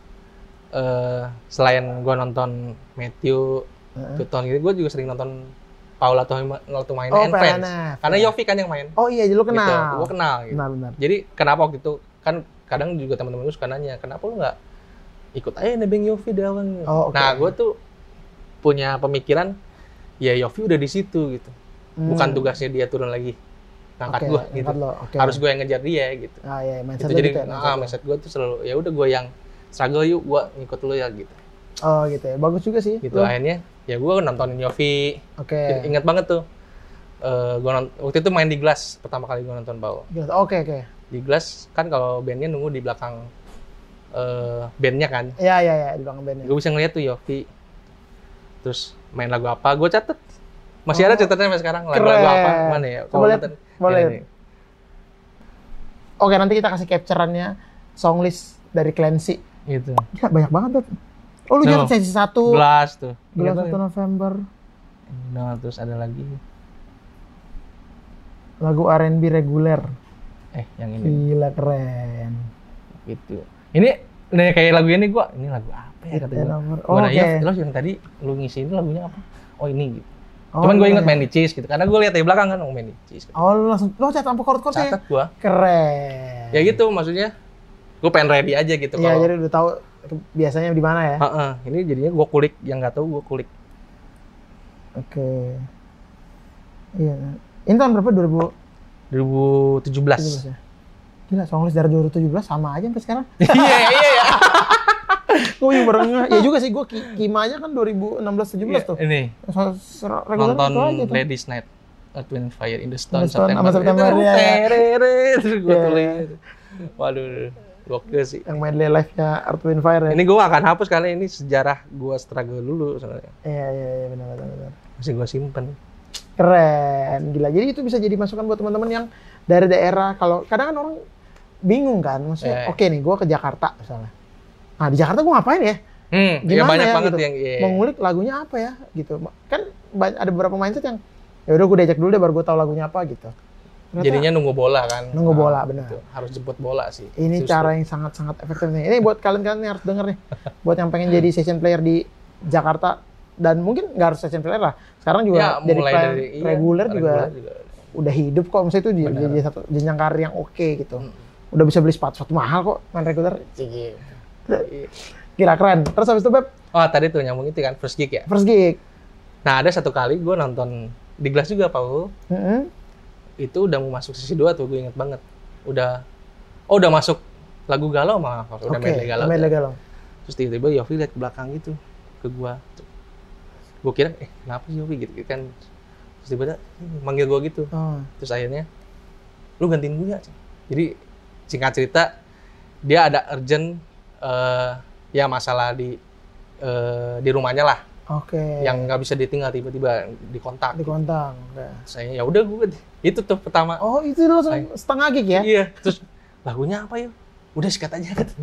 Speaker 2: eh selain gua nonton Matthew,
Speaker 1: Heeh.
Speaker 2: Tuton gitu, gua juga sering nonton Paula Tumaina
Speaker 1: Oh,
Speaker 2: and Friends.
Speaker 1: P L N F.
Speaker 2: Karena Yofi kan yang main.
Speaker 1: Oh iya, jadi lu
Speaker 2: Gitu.
Speaker 1: kenal.
Speaker 2: Gua kenal gitu.
Speaker 1: Benar, benar.
Speaker 2: Jadi kenapa waktu itu kan kadang juga teman-teman gue suka nanya, kenapa lu nggak ikut aja nebeng Yofi di awal?
Speaker 1: Oh, oke.
Speaker 2: Nah, gue tuh punya pemikiran, ya Yofi udah di situ gitu. Bukan
Speaker 1: Hmm.
Speaker 2: tugasnya dia turun lagi ngangkat
Speaker 1: Oke,
Speaker 2: gue
Speaker 1: ngangkat
Speaker 2: gitu.
Speaker 1: lo, oke.
Speaker 2: Harus gue yang ngejar dia gitu.
Speaker 1: Ah iya, mindset
Speaker 2: Itu
Speaker 1: lu
Speaker 2: jadi
Speaker 1: gitu ya, mindset
Speaker 2: ah,
Speaker 1: lu.
Speaker 2: mindset gue tuh selalu ya udah gue yang struggle yuk, gue ngikut lu ya gitu.
Speaker 1: Oh gitu ya, bagus juga sih.
Speaker 2: Gitu
Speaker 1: Lu.
Speaker 2: akhirnya ya gue nontonin Yofi.
Speaker 1: Oke.
Speaker 2: Ingat banget tuh. Eh gue nont- waktu itu main di Glass pertama kali gue nonton Bao.
Speaker 1: Gitu. Oke, oke.
Speaker 2: Di Glass kan kalau bandnya nunggu di belakang eh bandnya kan.
Speaker 1: Iya, iya, iya, di belakang bandnya.
Speaker 2: Gue bisa ngeliat tuh Yofi. Terus main lagu apa, gue catet. Masih ada catatnya sampai sekarang. Lagu-lagu
Speaker 1: Keren.
Speaker 2: apa, mana ya?
Speaker 1: Coba lihat,
Speaker 2: nonton-
Speaker 1: boleh.
Speaker 2: ini nih.
Speaker 1: Oke, nanti kita kasih capture-annya songlist dari Clancy.
Speaker 2: Gitu.
Speaker 1: Gila, banyak banget, Beb. Oh, lu
Speaker 2: No.
Speaker 1: jangan sesi satu.
Speaker 2: Glass tuh.
Speaker 1: Gelas
Speaker 2: Ingat
Speaker 1: satu
Speaker 2: banget.
Speaker 1: November.
Speaker 2: Nah, terus ada lagi.
Speaker 1: Lagu R and B reguler.
Speaker 2: Eh, yang ini.
Speaker 1: Gila, keren.
Speaker 2: Gitu. Ini, ini kayak lagu ini gue, ini lagu apa ya kata
Speaker 1: Hit
Speaker 2: gue?
Speaker 1: and over.
Speaker 2: Gua
Speaker 1: Oh,
Speaker 2: nanya,
Speaker 1: oke.
Speaker 2: terus yang tadi lu ngisi ini lagunya apa? Oh ini gitu.
Speaker 1: Oh,
Speaker 2: Cuman gue
Speaker 1: iya.
Speaker 2: inget main di Cheese gitu. Karena gue lihat dari belakang kan, oh main di Cheese. Gitu.
Speaker 1: Oh, lu langsung lo catat sampai chord-chordnya.
Speaker 2: Catat gue.
Speaker 1: Keren.
Speaker 2: Ya gitu maksudnya. Gue pengen ready aja gitu.
Speaker 1: Iya,
Speaker 2: kalau-
Speaker 1: jadi udah tahu ke- biasanya di mana ya.
Speaker 2: Heeh, ini jadinya gue kulik, yang nggak tahu gue kulik.
Speaker 1: Oke. Iya. Ini tahun berapa? dua ribu
Speaker 2: dua ribu tujuh belas.
Speaker 1: tujuh belas ya? Gila, songlist dari dua ribu tujuh belas sama aja sampai sekarang.
Speaker 2: Iya, iya, iya.
Speaker 1: Gue yang baru ngeh. Ya juga sih, gue ki- Kima aja kan dua ribu enam belas tujuh belas tuh.
Speaker 2: Ini
Speaker 1: So- so- reguler
Speaker 2: nonton
Speaker 1: itu aja tuh.
Speaker 2: Ladies Night, Earth, Wind, Fire in the Stone,
Speaker 1: In the Stone
Speaker 2: September.
Speaker 1: sama September,
Speaker 2: Itu,
Speaker 1: ya.
Speaker 2: terere, terus gue
Speaker 1: Iya.
Speaker 2: tulis. Waduh, gokil sih.
Speaker 1: Yang medley live-nya Earth, Wind, Fire ya.
Speaker 2: Ini gue akan hapus karena ini sejarah gue struggle dulu sebenarnya.
Speaker 1: Iya, iya, iya, benar, benar, benar.
Speaker 2: Masih gue simpen.
Speaker 1: Keren, gila. Jadi itu bisa jadi masukan buat teman-teman yang dari daerah. Kalau kadang kan orang bingung kan, maksudnya,
Speaker 2: Eh.
Speaker 1: oke nih, gue ke Jakarta misalnya. Nah di Jakarta gue ngapain ya?
Speaker 2: Hmm, ya
Speaker 1: Gimana
Speaker 2: banyak
Speaker 1: ya,
Speaker 2: banget
Speaker 1: gitu.
Speaker 2: yang iya.
Speaker 1: Mau ngulik lagunya apa ya? Gitu. Kan ba- ada beberapa mindset yang ya udah gue diajak dulu deh baru gue tahu lagunya apa gitu. Ternyata
Speaker 2: Jadinya nunggu bola kan.
Speaker 1: Nunggu bola,
Speaker 2: Nah,
Speaker 1: benar.
Speaker 2: gitu. Harus jemput bola sih.
Speaker 1: ini
Speaker 2: Susah.
Speaker 1: cara yang sangat-sangat efektif nih. Ini buat kalian-kalian yang harus denger nih. Buat yang pengen jadi session player di Jakarta dan mungkin nggak harus session player lah. Sekarang juga
Speaker 2: Ya,
Speaker 1: jadi
Speaker 2: mulai
Speaker 1: player
Speaker 2: dari iya,
Speaker 1: reguler juga
Speaker 2: reguler juga.
Speaker 1: udah hidup kok. Maksudnya itu jadi,
Speaker 2: Benar.
Speaker 1: jadi satu jenjang karir yang oke gitu.
Speaker 2: Hmm.
Speaker 1: Udah bisa beli sepatu-sepatu mahal kok main reguler.
Speaker 2: Iya.
Speaker 1: Gila keren. Terus habis itu Beb,
Speaker 2: Oh tadi tuh nyambung itu kan first gig ya.
Speaker 1: first gig.
Speaker 2: Nah ada satu kali gue nonton di Glass juga Paul.
Speaker 1: Mm-mm.
Speaker 2: Itu udah mau masuk sesi dua tuh gue inget banget. Udah, oh udah masuk lagu galau mah, udah
Speaker 1: Oke,
Speaker 2: medley galau.
Speaker 1: medley galau.
Speaker 2: Terus tiba-tiba Yofi lihat ke belakang gitu ke gue. Gue kira eh kenapa sih Yofi gitu kan. Terus tiba-tiba "Ih," manggil gue gitu.
Speaker 1: Oh.
Speaker 2: Terus akhirnya lu gantiin gue ya. Jadi singkat cerita dia ada urgent eh, ya masalah di eh, di rumahnya lah.
Speaker 1: Oke.
Speaker 2: yang nggak bisa ditinggal, tiba-tiba dikontak.
Speaker 1: di kontak. Oke.
Speaker 2: Saya ya udah gue itu tuh pertama.
Speaker 1: Oh, itu langsung
Speaker 2: Ay.
Speaker 1: setengah gig ya?
Speaker 2: Iya, terus lagunya apa ya? Udah sikat aja kan.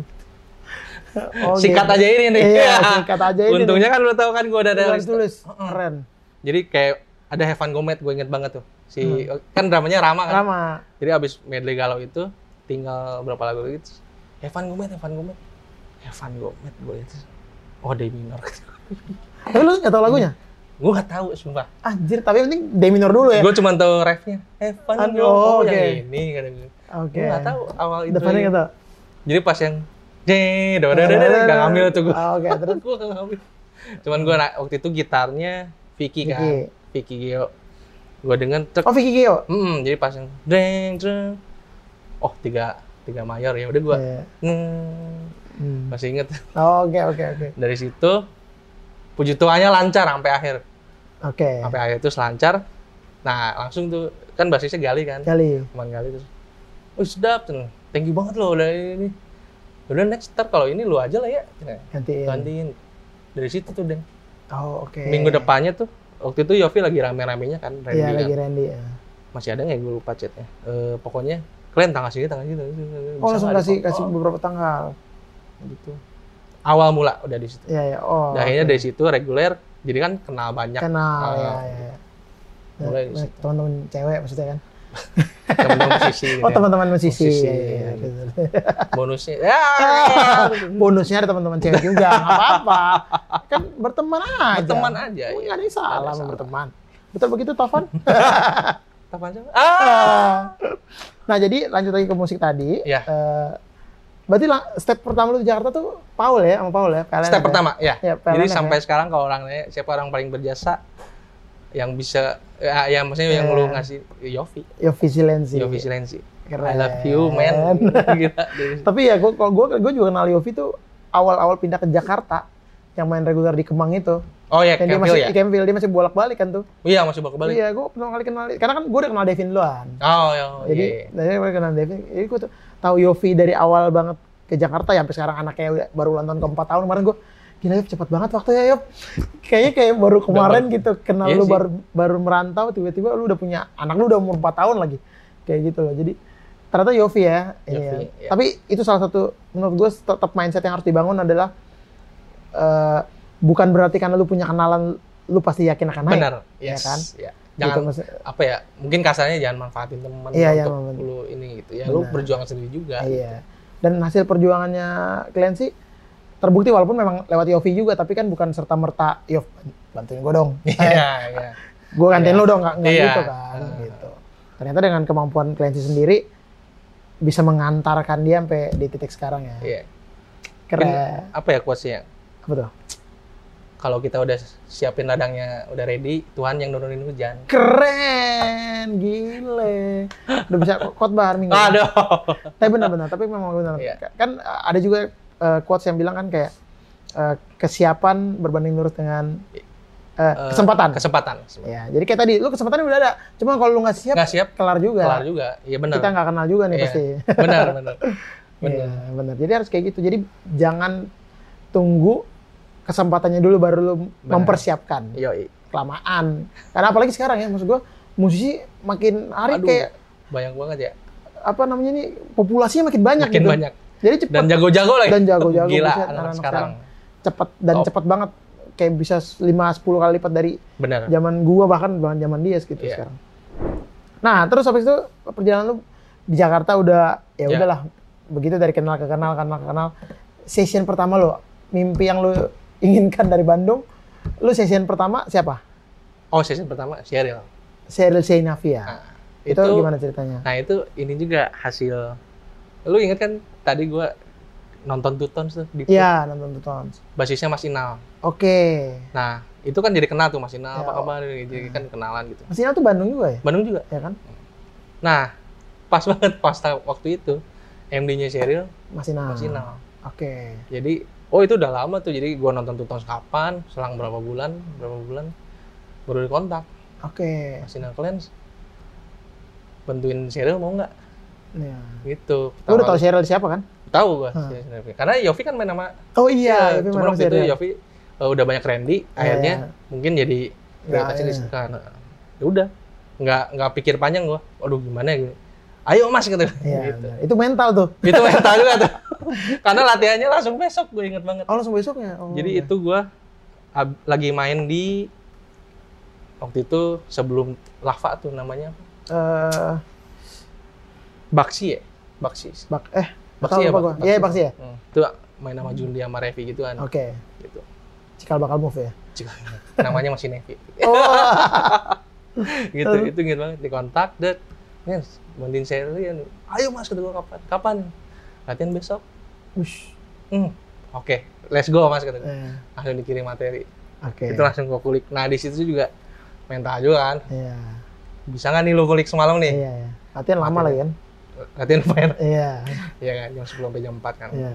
Speaker 1: Oh,
Speaker 2: Sikat
Speaker 1: gitu.
Speaker 2: aja ini nih.
Speaker 1: Iya, sikat aja ini.
Speaker 2: Untungnya kan lu tahu kan gue udah ada
Speaker 1: Tulis,
Speaker 2: list-
Speaker 1: tulis.
Speaker 2: Heeh.
Speaker 1: Keren.
Speaker 2: Jadi kayak ada Have Fun Go Mad, gue inget banget tuh. Si kan dramanya Rama kan.
Speaker 1: Lama.
Speaker 2: Jadi abis medley galau itu tinggal berapa lagu lagi terus Have Fun Go Mad, Have Fun Go Mad. Have Fun Go Mad gue itu. Oh, D minor.
Speaker 1: Tapi lu nggak tahu lagunya?
Speaker 2: Gue gak tahu sumpah.
Speaker 1: Anjir, tapi yang penting D minor dulu ya.
Speaker 2: Gue cuma tahu refnya. Have Fun
Speaker 1: Aduh,
Speaker 2: Go oh,
Speaker 1: oke.
Speaker 2: yang ini kata gue.
Speaker 1: Oke.
Speaker 2: Gue gak tahu awal itu.
Speaker 1: Depannya nggak tahu.
Speaker 2: Jadi pas yang Jee, udah udah udah gak ngambil tuh gue.
Speaker 1: Ah, Oke, terus
Speaker 2: Gue gak ngambil. Cuman gue waktu itu gitarnya Vicky kan.
Speaker 1: Vicky.
Speaker 2: Vicky Gio. Gue dengan cek.
Speaker 1: Oh, Vicky Gio.
Speaker 2: Hmm, jadi pas yang deng deng. Oh, tiga tiga mayor ya udah gue.
Speaker 1: Iya.
Speaker 2: Hmm,
Speaker 1: Hmm.
Speaker 2: masih inget.
Speaker 1: Oh, Oke, oke, oke.
Speaker 2: Dari situ puji Tuhannya lancar sampai akhir.
Speaker 1: Oke.
Speaker 2: Sampai akhir itu lancar. Nah, langsung tuh kan basisnya Gali kan.
Speaker 1: Kali.
Speaker 2: Teman Gali terus. Oh, sedap tuh. Thank you banget loh udah ini. Udah next ntar kalau ini lu aja lah ya.
Speaker 1: Gantiin.
Speaker 2: Gantiin. Dari situ tuh, Deng.
Speaker 1: Oh, oke.
Speaker 2: Minggu depannya tuh waktu itu Yofi lagi rame-ramenya kan, Randy
Speaker 1: Iya,
Speaker 2: kan.
Speaker 1: lagi Randy ya.
Speaker 2: Masih ada nggak ya gue lupa chatnya. Eh, pokoknya kalian tanggal sini, tanggal sini.
Speaker 1: Oh, langsung kasih kasih
Speaker 2: oh,
Speaker 1: beberapa tanggal.
Speaker 2: gitu. Awal mula udah di situ.
Speaker 1: Iya, ya. Oh.
Speaker 2: Nah, akhirnya
Speaker 1: oke.
Speaker 2: dari situ reguler, jadi kan kenal banyak.
Speaker 1: Kenal
Speaker 2: Ah,
Speaker 1: ya, ya. ya.
Speaker 2: mulai di
Speaker 1: Nah,
Speaker 2: situ.
Speaker 1: teman-teman cewek maksudnya kan.
Speaker 2: Teman-teman musisi. gitu
Speaker 1: Oh,
Speaker 2: ya.
Speaker 1: teman-teman musisi.
Speaker 2: Musisi,
Speaker 1: Iya, iya,
Speaker 2: gitu.
Speaker 1: gitu.
Speaker 2: Bonusnya. Ya.
Speaker 1: Bonusnya ada teman-teman cewek juga, nggak apa-apa. Kan berteman aja.
Speaker 2: Berteman aja,
Speaker 1: Oh,
Speaker 2: iya.
Speaker 1: nggak ada yang salah
Speaker 2: Nggak ada
Speaker 1: sama
Speaker 2: salah.
Speaker 1: berteman. Betul begitu, Tovan?
Speaker 2: Apa aja? Ah.
Speaker 1: Nah, jadi lanjut lagi ke musik tadi.
Speaker 2: Iya.
Speaker 1: Eh, berarti lang- step pertama lu di Jakarta tuh Paul ya, sama Paul ya? P L N
Speaker 2: Step
Speaker 1: ya?
Speaker 2: pertama, ya.
Speaker 1: Ya, P L N
Speaker 2: Jadi
Speaker 1: ya.
Speaker 2: sampai sekarang kalau orang nanya siapa orang paling berjasa yang bisa ya, yang maksudnya yang
Speaker 1: Iya.
Speaker 2: lu ngasih Yofi.
Speaker 1: Yofi Silenzi.
Speaker 2: Yofi Silenzi.
Speaker 1: Keren.
Speaker 2: I love you, man. Gila.
Speaker 1: Tapi ya gue kalau gue gue juga kenal Yofi tuh awal-awal pindah ke Jakarta yang main reguler di Kemang itu.
Speaker 2: Oh ya,
Speaker 1: Yang dia
Speaker 2: Kevin
Speaker 1: masih
Speaker 2: ya.
Speaker 1: di Campville, dia masih bolak-balik kan tuh.
Speaker 2: Iya, masih bakal balik.
Speaker 1: Iya, gue pertama kali kenal karena kan gue udah kenal Devin duluan.
Speaker 2: Oh, ya.
Speaker 1: Jadi
Speaker 2: iya, iya.
Speaker 1: dari gue kenal Devin, jadi gue tuh tahu Yofi dari awal banget ke Jakarta ya sampai sekarang anaknya udah baru ulang tahun keempat tahun kemarin gue. Gila Yop, cepet banget waktunya Yop. Kayaknya kayak baru kemarin
Speaker 2: baru-
Speaker 1: gitu kenal
Speaker 2: Iya
Speaker 1: lu
Speaker 2: sih.
Speaker 1: baru baru merantau tiba-tiba lu udah punya anak lu udah umur empat tahun lagi. Kayak gitu loh. Jadi ternyata Yofi ya. ini
Speaker 2: Yofi,
Speaker 1: ya.
Speaker 2: iya.
Speaker 1: Tapi itu salah satu menurut gue tetap mindset yang harus dibangun adalah eh, bukan berarti karena lu punya kenalan lu pasti yakin akan naik.
Speaker 2: Benar.
Speaker 1: ya
Speaker 2: Yes.
Speaker 1: kan?
Speaker 2: Ya. Jangan
Speaker 1: Gitu, maksud-
Speaker 2: apa ya? Mungkin kasarnya jangan manfaatin teman
Speaker 1: Iya,
Speaker 2: untuk
Speaker 1: jangan manfaatin.
Speaker 2: lu ini gitu. Ya, lu
Speaker 1: Benar.
Speaker 2: berjuang sendiri juga.
Speaker 1: Iya. Dan hasil perjuangannya kalian sih terbukti walaupun memang lewat Yofi juga, tapi kan bukan serta merta Yof bantuin gue dong.
Speaker 2: Iya, iya.
Speaker 1: Gue gantiin
Speaker 2: Iya.
Speaker 1: lu dong, nggak nggak
Speaker 2: Iya.
Speaker 1: gitu kan.
Speaker 2: Ah.
Speaker 1: Gitu. Ternyata dengan kemampuan kalian sendiri bisa mengantarkan dia sampai di titik sekarang ya.
Speaker 2: Iya.
Speaker 1: Keren.
Speaker 2: Mungkin, apa ya quotes-nya?
Speaker 1: Apa tuh?
Speaker 2: Kalau kita udah siapin ladangnya, udah ready, Tuhan yang nurunin hujan.
Speaker 1: Keren, gile. Udah bisa khotbah hari Minggu.
Speaker 2: Aduh.
Speaker 1: Tapi benar-benar, tapi memang benar.
Speaker 2: Iya.
Speaker 1: Kan uh, ada juga uh, quotes yang bilang kan kayak uh, kesiapan berbanding lurus dengan uh,
Speaker 2: Eh,
Speaker 1: kesempatan.
Speaker 2: Kesempatan.
Speaker 1: Ya, jadi kayak tadi, lu kesempatannya udah ada. Cuma kalau lu nggak siap,
Speaker 2: Nggak siap,
Speaker 1: kelar juga.
Speaker 2: kelar juga. Iya benar.
Speaker 1: Kita nggak kenal juga nih
Speaker 2: Iya.
Speaker 1: pasti.
Speaker 2: Benar, benar.
Speaker 1: Iya,
Speaker 2: Benar.
Speaker 1: benar. Jadi harus kayak gitu. Jadi jangan tunggu kesempatannya dulu baru lu
Speaker 2: Benar.
Speaker 1: mempersiapkan.
Speaker 2: Yoi.
Speaker 1: Kelamaan. Karena apalagi sekarang ya, maksud gua musisi makin hari
Speaker 2: Aduh,
Speaker 1: kayak
Speaker 2: banyak banget ya.
Speaker 1: apa namanya nih, populasinya makin banyak
Speaker 2: Makin
Speaker 1: gitu.
Speaker 2: banyak.
Speaker 1: Jadi cepat
Speaker 2: Dan jago-jago lagi.
Speaker 1: Dan jago-jago,
Speaker 2: Gila
Speaker 1: buset,
Speaker 2: anak
Speaker 1: anak-anak
Speaker 2: sekarang.
Speaker 1: cepat dan
Speaker 2: Top.
Speaker 1: cepat banget kayak bisa lima sepuluh kali lipat dari
Speaker 2: Benar.
Speaker 1: zaman gua bahkan bahkan zaman dia gitu
Speaker 2: Iya.
Speaker 1: sekarang. Nah, terus habis itu perjalanan lu di Jakarta udah ya
Speaker 2: Ya.
Speaker 1: udahlah begitu dari kenal ke kenal kenal ke kenal. Session pertama lu, mimpi yang lu inginkan dari Bandung, lu session pertama siapa?
Speaker 2: Oh, season pertama Sheryl.
Speaker 1: Sheryl Sheinafia.
Speaker 2: Nah,
Speaker 1: itu, gimana ceritanya?
Speaker 2: Nah, itu ini juga hasil. Lu inget kan tadi gua nonton Two Tones tuh di
Speaker 1: Iya, nonton Two Tones.
Speaker 2: basisnya Mas Inal.
Speaker 1: Oke.
Speaker 2: Nah, itu kan jadi kenal tuh Mas Inal,
Speaker 1: Ya,
Speaker 2: apa
Speaker 1: oh.
Speaker 2: kabar? Jadi kan kenalan gitu.
Speaker 1: Mas Inal tuh Bandung juga ya?
Speaker 2: Bandung juga.
Speaker 1: Ya kan?
Speaker 2: Nah, pas banget pas ta- waktu itu M D-nya Sheryl
Speaker 1: Mas Inal.
Speaker 2: Mas Inal.
Speaker 1: Oke.
Speaker 2: Jadi, oh itu udah lama tuh. Jadi gua nonton Two Tones kapan? Selang berapa bulan? Berapa bulan? Baru dikontak.
Speaker 1: Oke.
Speaker 2: Mas Inal Clans bantuin Sheryl mau nggak?
Speaker 1: Ya.
Speaker 2: Gitu.
Speaker 1: Lu udah tahu Sheryl siapa kan?
Speaker 2: Tahu gua.
Speaker 1: Hah.
Speaker 2: Sheryl. Karena Yofi kan main nama.
Speaker 1: Oh iya,
Speaker 2: Ya,
Speaker 1: Yofi
Speaker 2: cuma
Speaker 1: mana
Speaker 2: waktu itu
Speaker 1: Sheryl?
Speaker 2: Yofi uh, udah banyak Randy, akhirnya
Speaker 1: iya.
Speaker 2: mungkin jadi prioritasnya di
Speaker 1: iya.
Speaker 2: situ kan. Ya udah, nggak nggak pikir panjang gua. Waduh gimana ya? Ayo mas gitu.
Speaker 1: Iya,
Speaker 2: gitu.
Speaker 1: benar. Itu mental tuh.
Speaker 2: Itu mental juga tuh. Karena latihannya langsung besok, gue inget banget.
Speaker 1: Oh, langsung besoknya. Oh,
Speaker 2: Jadi
Speaker 1: iya.
Speaker 2: itu gue ab- lagi main di waktu itu sebelum Lava tuh namanya apa?
Speaker 1: Eh,
Speaker 2: Baksi ya? Baksi.
Speaker 1: bak eh
Speaker 2: Baksi
Speaker 1: tahu
Speaker 2: ya,
Speaker 1: lupa
Speaker 2: Bak-
Speaker 1: gua.
Speaker 2: Baksi.
Speaker 1: Iya, Baksi ya.
Speaker 2: Hmm. Itu main sama Jundi sama Revi gitu kan.
Speaker 1: Oke.
Speaker 2: Gitu.
Speaker 1: Cikal bakal move ya.
Speaker 2: Cik- namanya masih Nevi.
Speaker 1: Oh.
Speaker 2: gitu, itu inget banget. Dikontak, dek. Yes, bantuin serian. Ayo mas, kata gue kapan? Kapan? Latihan besok.
Speaker 1: Ush.
Speaker 2: Hmm. Oke, let's go mas, kata gue.
Speaker 1: Eh,
Speaker 2: Langsung dikirim materi.
Speaker 1: Oke.
Speaker 2: Itu langsung gue kulik. Nah di situ juga mental juga kan.
Speaker 1: Iya.
Speaker 2: Bisa nggak nih lu kulik semalam nih?
Speaker 1: Iya, iya. Latihan lama
Speaker 2: Latihan.
Speaker 1: lagi kan?
Speaker 2: Latihan lumayan.
Speaker 1: Iya.
Speaker 2: Iya kan, jam sepuluh sampai jam empat kan.
Speaker 1: Iya.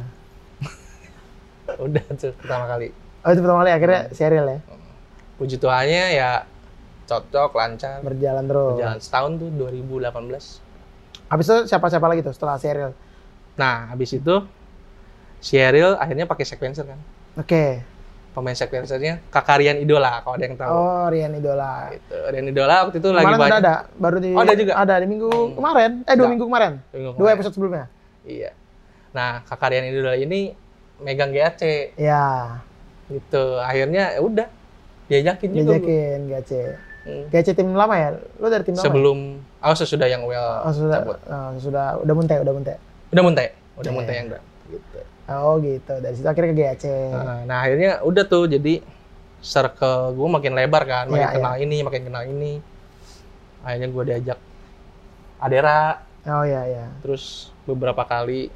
Speaker 2: Udah tuh pertama kali.
Speaker 1: Oh, itu pertama kali akhirnya serial ya.
Speaker 2: Puji Tuhannya ya cocok, lancar.
Speaker 1: Berjalan terus.
Speaker 2: Berjalan setahun tuh dua ribu delapan belas.
Speaker 1: Habis itu siapa-siapa lagi tuh setelah serial?
Speaker 2: Nah, habis itu Sheryl akhirnya pakai sequencer kan.
Speaker 1: Oke.
Speaker 2: Pemain sequencernya Kakak Rian Idola kalau ada yang tahu.
Speaker 1: Oh, Rian Idola.
Speaker 2: Gitu. Rian Idola waktu itu lagi
Speaker 1: Kemarin
Speaker 2: banyak.
Speaker 1: udah ada, baru di
Speaker 2: Oh, ada juga?
Speaker 1: Ada di minggu kemarin. Eh, dua
Speaker 2: Enggak.
Speaker 1: minggu kemarin.
Speaker 2: Minggu
Speaker 1: Dua
Speaker 2: kemarin.
Speaker 1: episode sebelumnya.
Speaker 2: Iya. Nah, Kakak Rian Idola ini megang G A C
Speaker 1: Iya.
Speaker 2: gitu. Akhirnya ya udah diajakin juga. gua.
Speaker 1: Diajakin G A C.
Speaker 2: Hmm.
Speaker 1: G A C tim lama ya? Lu dari tim lama?
Speaker 2: Sebelum oh sesudah yang well
Speaker 1: Ya? Oh, sudah.
Speaker 2: cabut.
Speaker 1: Oh, sudah udah munte, udah munte.
Speaker 2: Udah munte, udah
Speaker 1: Iya.
Speaker 2: munte yang udah gitu.
Speaker 1: Oh, gitu. Dari situ akhirnya ke G A C.
Speaker 2: Nah, nah, akhirnya udah tuh jadi circle gue makin lebar kan, makin
Speaker 1: Iya,
Speaker 2: kenal ini, makin kenal ini. Akhirnya gue diajak Adera,
Speaker 1: Oh, iya, iya.
Speaker 2: terus beberapa kali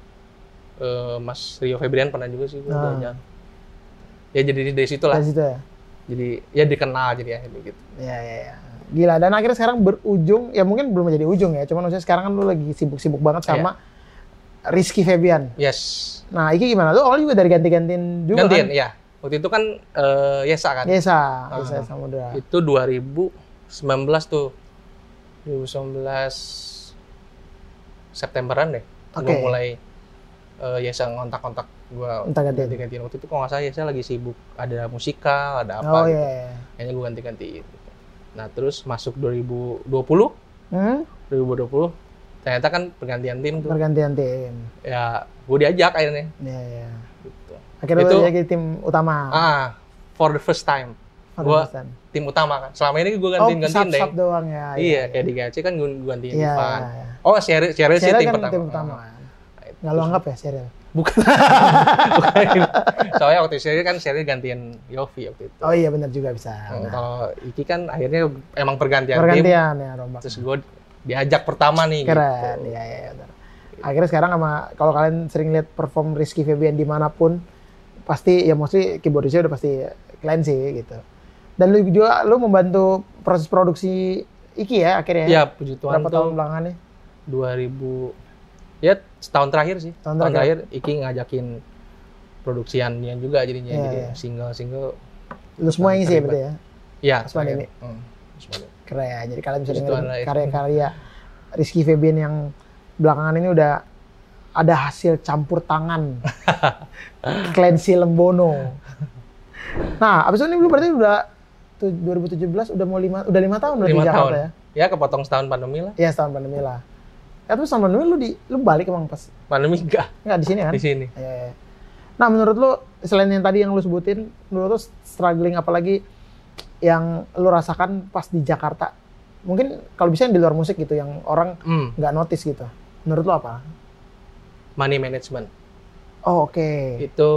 Speaker 2: eh, Mas Rio Febrian pernah juga sih gue
Speaker 1: Ah.
Speaker 2: diajak. Ya jadi dari situ lah.
Speaker 1: Dari situ ya.
Speaker 2: Jadi ya dikenal jadi akhirnya gitu.
Speaker 1: Iya, iya, iya. Gila, dan akhirnya sekarang berujung, ya mungkin belum menjadi ujung ya, cuman maksudnya sekarang kan lu lagi sibuk-sibuk banget sama Rizky Febian.
Speaker 2: Yes.
Speaker 1: Nah, Iki gimana? Lu awalnya juga dari ganti-gantiin juga
Speaker 2: Gantian,
Speaker 1: kan?
Speaker 2: ya. Waktu itu kan eh, Yesa kan.
Speaker 1: Yesa,
Speaker 2: Ah.
Speaker 1: Yesa Samudra.
Speaker 2: Itu dua ribu sembilan belas tuh. dua ribu sembilan belas Septemberan deh.
Speaker 1: Oke.
Speaker 2: Gue mulai eh, Yesa ngontak-kontak gue
Speaker 1: Entah gantiin.
Speaker 2: ganti-gantiin. Waktu itu kalau nggak salah Yesa lagi sibuk. Ada musikal, ada apa
Speaker 1: Oh,
Speaker 2: gitu.
Speaker 1: iya, iya.
Speaker 2: Kayaknya gue ganti-gantiin. Gitu. Nah terus masuk dua ribu dua puluh.
Speaker 1: Hmm?
Speaker 2: dua ribu dua puluh. Ternyata kan pergantian tim tuh.
Speaker 1: Pergantian tim.
Speaker 2: Ya gue diajak akhirnya.
Speaker 1: Iya, iya.
Speaker 2: Gitu.
Speaker 1: Akhirnya
Speaker 2: Itu-
Speaker 1: lu jadi tim utama.
Speaker 2: Ah, for the first time.
Speaker 1: Pada
Speaker 2: Gue
Speaker 1: perasaan.
Speaker 2: tim utama kan. Selama ini gue
Speaker 1: Oh,
Speaker 2: gantiin-gantiin deh.
Speaker 1: sub-sub doang ya.
Speaker 2: Iya, kayak di G A C kan gue gantiin
Speaker 1: Iya,
Speaker 2: Ivan.
Speaker 1: iya, iya.
Speaker 2: Oh, Sheryl, Sheryl sih
Speaker 1: Serial
Speaker 2: tim
Speaker 1: kan
Speaker 2: pertama.
Speaker 1: tim utama
Speaker 2: Ah,
Speaker 1: kan.
Speaker 2: nah, itu.
Speaker 1: Nggak lu anggap ya serial?
Speaker 2: Bukan. Bukan. Soalnya waktu Sheryl kan Sheryl gantiin Yofi waktu itu.
Speaker 1: Oh iya, benar juga bisa.
Speaker 2: Hmm,
Speaker 1: Nah,
Speaker 2: Kalau Iki kan akhirnya emang pergantian, tim.
Speaker 1: pergantian ya, rombak.
Speaker 2: Terus gue diajak pertama nih.
Speaker 1: Keren,
Speaker 2: Gitu.
Speaker 1: iya, iya, benar. Akhirnya sekarang sama, kalau kalian sering lihat perform Rizky Febian dimanapun, pasti ya mostly keyboardisnya udah pasti kalian sih gitu. Dan lu juga, lu membantu proses produksi Iki ya akhirnya.
Speaker 2: Iya, puji Tuhan
Speaker 1: Berapa tahun
Speaker 2: tuh
Speaker 1: belakangan nih?
Speaker 2: dua ribu ya setahun terakhir sih.
Speaker 1: Tahun
Speaker 2: Tahun,
Speaker 1: terakhir.
Speaker 2: terakhir Iki ngajakin produksiannya juga jadinya
Speaker 1: Iya,
Speaker 2: jadi
Speaker 1: iya.
Speaker 2: single-single.
Speaker 1: Lu semua yang isi ya
Speaker 2: terlibat.
Speaker 1: berarti ya?
Speaker 2: Iya,
Speaker 1: Pas pandemi.
Speaker 2: terakhir. Hmm, pas pandemi.
Speaker 1: Keren. Jadi kalian bisa
Speaker 2: Puji
Speaker 1: dengerin
Speaker 2: Tuhan lah ya.
Speaker 1: karya-karya Rizky Febian yang belakangan ini udah ada hasil campur tangan Clancy Lembono. Nah, abis itu ini lu berarti udah tuh, dua ribu tujuh belas udah mau lima udah lima tahun berarti
Speaker 2: Lima
Speaker 1: di Jakarta
Speaker 2: tahun.
Speaker 1: ya?
Speaker 2: Ya kepotong setahun pandemi lah.
Speaker 1: Iya, setahun pandemi lah. Ya terus tahun pandemi lu di lu balik emang pas
Speaker 2: Pandemi enggak
Speaker 1: nggak di sini kan?
Speaker 2: di sini.
Speaker 1: Iya, iya. Nah, menurut lu selain yang tadi yang lu sebutin, menurut lu struggling apalagi yang lu rasakan pas di Jakarta? Mungkin kalau bisa yang di luar musik gitu, yang orang
Speaker 2: Hmm,
Speaker 1: nggak notice gitu. Menurut lu apa?
Speaker 2: money management.
Speaker 1: Oh, oke.
Speaker 2: Itu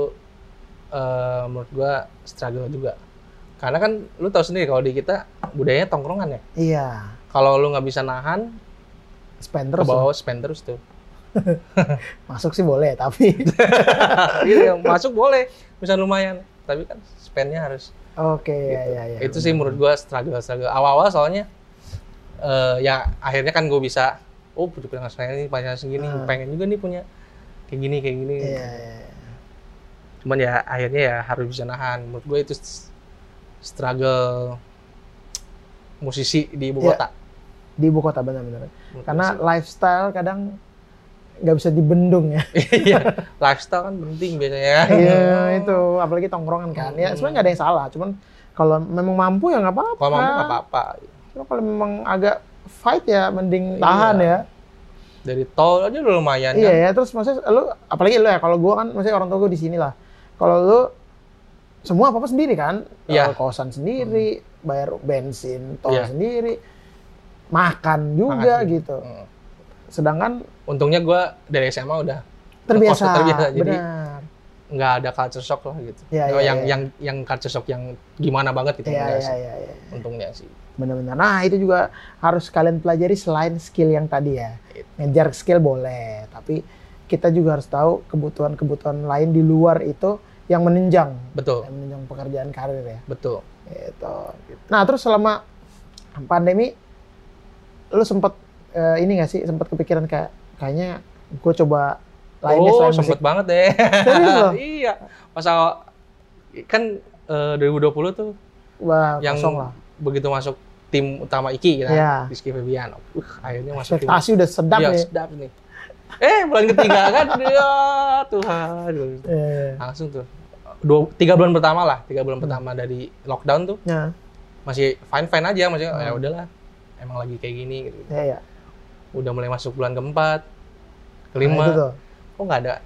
Speaker 2: eh, menurut gua struggle juga. Karena kan lu tahu sendiri kalau di kita budayanya tongkrongan ya.
Speaker 1: Iya.
Speaker 2: Kalau lu nggak bisa nahan,
Speaker 1: Spend
Speaker 2: ke
Speaker 1: terus.
Speaker 2: bawah
Speaker 1: loh.
Speaker 2: spend terus tuh.
Speaker 1: Masuk sih boleh, tapi
Speaker 2: Iya, masuk boleh, bisa lumayan. Tapi kan spendnya harus.
Speaker 1: oke,
Speaker 2: Gitu.
Speaker 1: ya, ya, ya.
Speaker 2: Itu sih menurut gua struggle struggle. Awal-awal soalnya eh, ya akhirnya kan gue bisa, oh punya penghasilan ini penghasilan segini,
Speaker 1: Hmm.
Speaker 2: pengen juga nih punya kayak gini kayak gini.
Speaker 1: Iya, iya, iya.
Speaker 2: Cuman ya akhirnya ya harus bisa nahan. Menurut gue itu s- struggle musisi di ibu
Speaker 1: Iya.
Speaker 2: kota.
Speaker 1: Di ibu kota benar-benar.
Speaker 2: Menurut
Speaker 1: Karena
Speaker 2: gue sih.
Speaker 1: lifestyle kadang nggak bisa dibendung ya.
Speaker 2: Iya, lifestyle kan penting biasanya.
Speaker 1: Iya itu, apalagi tongkrongan kan. Ya sebenarnya nggak ada yang salah, cuman kalau memang mampu ya nggak apa-apa.
Speaker 2: Kalau mampu nggak apa-apa.
Speaker 1: Cuma kalau memang agak fight ya mending tahan
Speaker 2: Iya.
Speaker 1: ya.
Speaker 2: Dari tol aja udah lumayan
Speaker 1: Iya
Speaker 2: kan.
Speaker 1: ya, terus maksudnya lu apalagi lu ya, kalau gua kan maksudnya orang tua gua di sini lah. Kalau lu semua apa-apa sendiri kan?
Speaker 2: Iya.
Speaker 1: Eh, kosan sendiri, bayar bensin, tol
Speaker 2: Iya.
Speaker 1: sendiri, makan juga
Speaker 2: Makan.
Speaker 1: gitu.
Speaker 2: Hmm.
Speaker 1: Sedangkan
Speaker 2: Untungnya gue dari S M A udah
Speaker 1: terbiasa,
Speaker 2: ngekos terbiasa, jadi
Speaker 1: benar.
Speaker 2: nggak ada culture shock lah gitu.
Speaker 1: Iya,
Speaker 2: Oh,
Speaker 1: iya,
Speaker 2: yang
Speaker 1: iya.
Speaker 2: yang yang culture shock yang gimana banget gitu
Speaker 1: Iya,
Speaker 2: enggak
Speaker 1: iya,
Speaker 2: sih.
Speaker 1: iya, iya.
Speaker 2: Untungnya sih.
Speaker 1: Benar-benar. Nah, itu juga harus kalian pelajari selain skill yang tadi ya.
Speaker 2: Gitu.
Speaker 1: Ngejar skill boleh, tapi kita juga harus tahu kebutuhan-kebutuhan lain di luar itu yang menunjang,
Speaker 2: Betul,
Speaker 1: yang menunjang pekerjaan karir ya.
Speaker 2: betul.
Speaker 1: Gitu. Nah, terus selama pandemi lu sempet eh, ini nggak sih, sempet kepikiran kayak kayaknya gue coba lainnya
Speaker 2: Oh,
Speaker 1: selain musik.
Speaker 2: sempet banget deh.
Speaker 1: Serius lo?
Speaker 2: Iya. Masa kan eh, dua ribu dua puluh tuh
Speaker 1: Wah,
Speaker 2: yang
Speaker 1: kosong lah.
Speaker 2: begitu masuk tim utama I K I kan,
Speaker 1: Iya.
Speaker 2: Rizky Febian. Uh, akhirnya masuk tim.
Speaker 1: Ekspektasi udah sedap
Speaker 2: Iya,
Speaker 1: nih.
Speaker 2: sedap nih. Eh, bulan ketiga kan dia Tuhan.
Speaker 1: Eh,
Speaker 2: Langsung tuh. Dua, tiga bulan pertama lah, tiga
Speaker 1: Hmm.
Speaker 2: bulan pertama dari lockdown tuh
Speaker 1: ya,
Speaker 2: masih fine fine aja, maksudnya
Speaker 1: Hmm.
Speaker 2: ya udahlah, emang lagi kayak gini gitu.
Speaker 1: ya, ya.
Speaker 2: Udah mulai masuk bulan keempat,
Speaker 1: Nah,
Speaker 2: kelima,
Speaker 1: itu tuh.
Speaker 2: kok nggak ada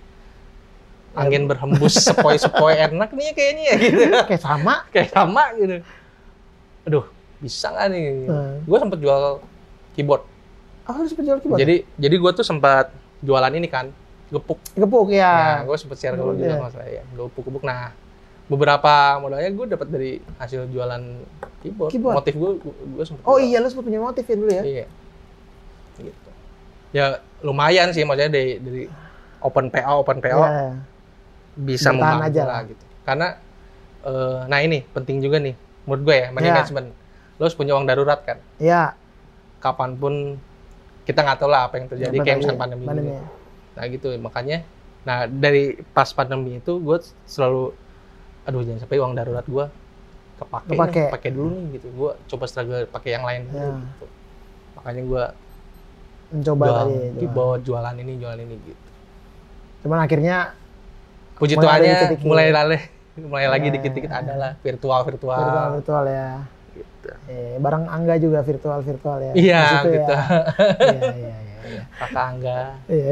Speaker 2: angin berhembus sepoi-sepoi enak nih kayaknya ya gitu.
Speaker 1: Kayak sama.
Speaker 2: Kayak sama gitu. Aduh, bisa nggak nih?
Speaker 1: Hmm.
Speaker 2: Gue sempet jual keyboard.
Speaker 1: Oh, lu sempet jual keyboard?
Speaker 2: Jadi jadi gue tuh sempat jualan ini kan, gepuk.
Speaker 1: Gepuk ya.
Speaker 2: Nah, gue sempet share kalau
Speaker 1: Oh,
Speaker 2: juga
Speaker 1: iya.
Speaker 2: sama saya, gepuk-gepuk. Nah, beberapa modalnya gue dapat dari hasil jualan keyboard.
Speaker 1: Keyboard?
Speaker 2: Motif gue, gue sempet.
Speaker 1: Oh
Speaker 2: jual.
Speaker 1: iya, lu sempet punya motif ya dulu ya?
Speaker 2: Iya. Gitu. Ya lumayan sih, maksudnya dari dari open P O, open P O
Speaker 1: Iya.
Speaker 2: bisa
Speaker 1: Bertahan
Speaker 2: membantu
Speaker 1: aja
Speaker 2: lah
Speaker 1: lah.
Speaker 2: gitu. Karena eh, nah ini penting juga nih menurut gue ya, money
Speaker 1: Iya.
Speaker 2: management. Lo harus punya uang darurat kan.
Speaker 1: Iya.
Speaker 2: Kapanpun kita nggak tahu lah apa yang terjadi,
Speaker 1: Ya,
Speaker 2: kayak
Speaker 1: benar,
Speaker 2: misalnya
Speaker 1: iya.
Speaker 2: pandemi
Speaker 1: Pandemi.
Speaker 2: ini. Nah gitu makanya, nah dari pas pandemi itu gue selalu, aduh jangan sampai uang darurat gue kepake,
Speaker 1: Kepake.
Speaker 2: nih, pakai dulu nih gitu. Gue coba struggle pakai yang lain dulu
Speaker 1: Ya.
Speaker 2: gitu. Makanya gue
Speaker 1: Mencoba
Speaker 2: jual
Speaker 1: tadi. jual.
Speaker 2: keyboard, jualan ini, jualan ini gitu.
Speaker 1: Cuman akhirnya
Speaker 2: Puji
Speaker 1: Mulai ada
Speaker 2: Tuhannya
Speaker 1: dikit-dikit.
Speaker 2: mulai lagi, mulai lagi
Speaker 1: Ya.
Speaker 2: dikit-dikit ada lah virtual virtual.
Speaker 1: virtual virtual ya.
Speaker 2: Gitu.
Speaker 1: Eh, bareng Angga juga virtual virtual ya.
Speaker 2: Iya
Speaker 1: Di situ
Speaker 2: gitu.
Speaker 1: Ya. Iya iya iya. iya.
Speaker 2: Kakak Angga.
Speaker 1: Iya.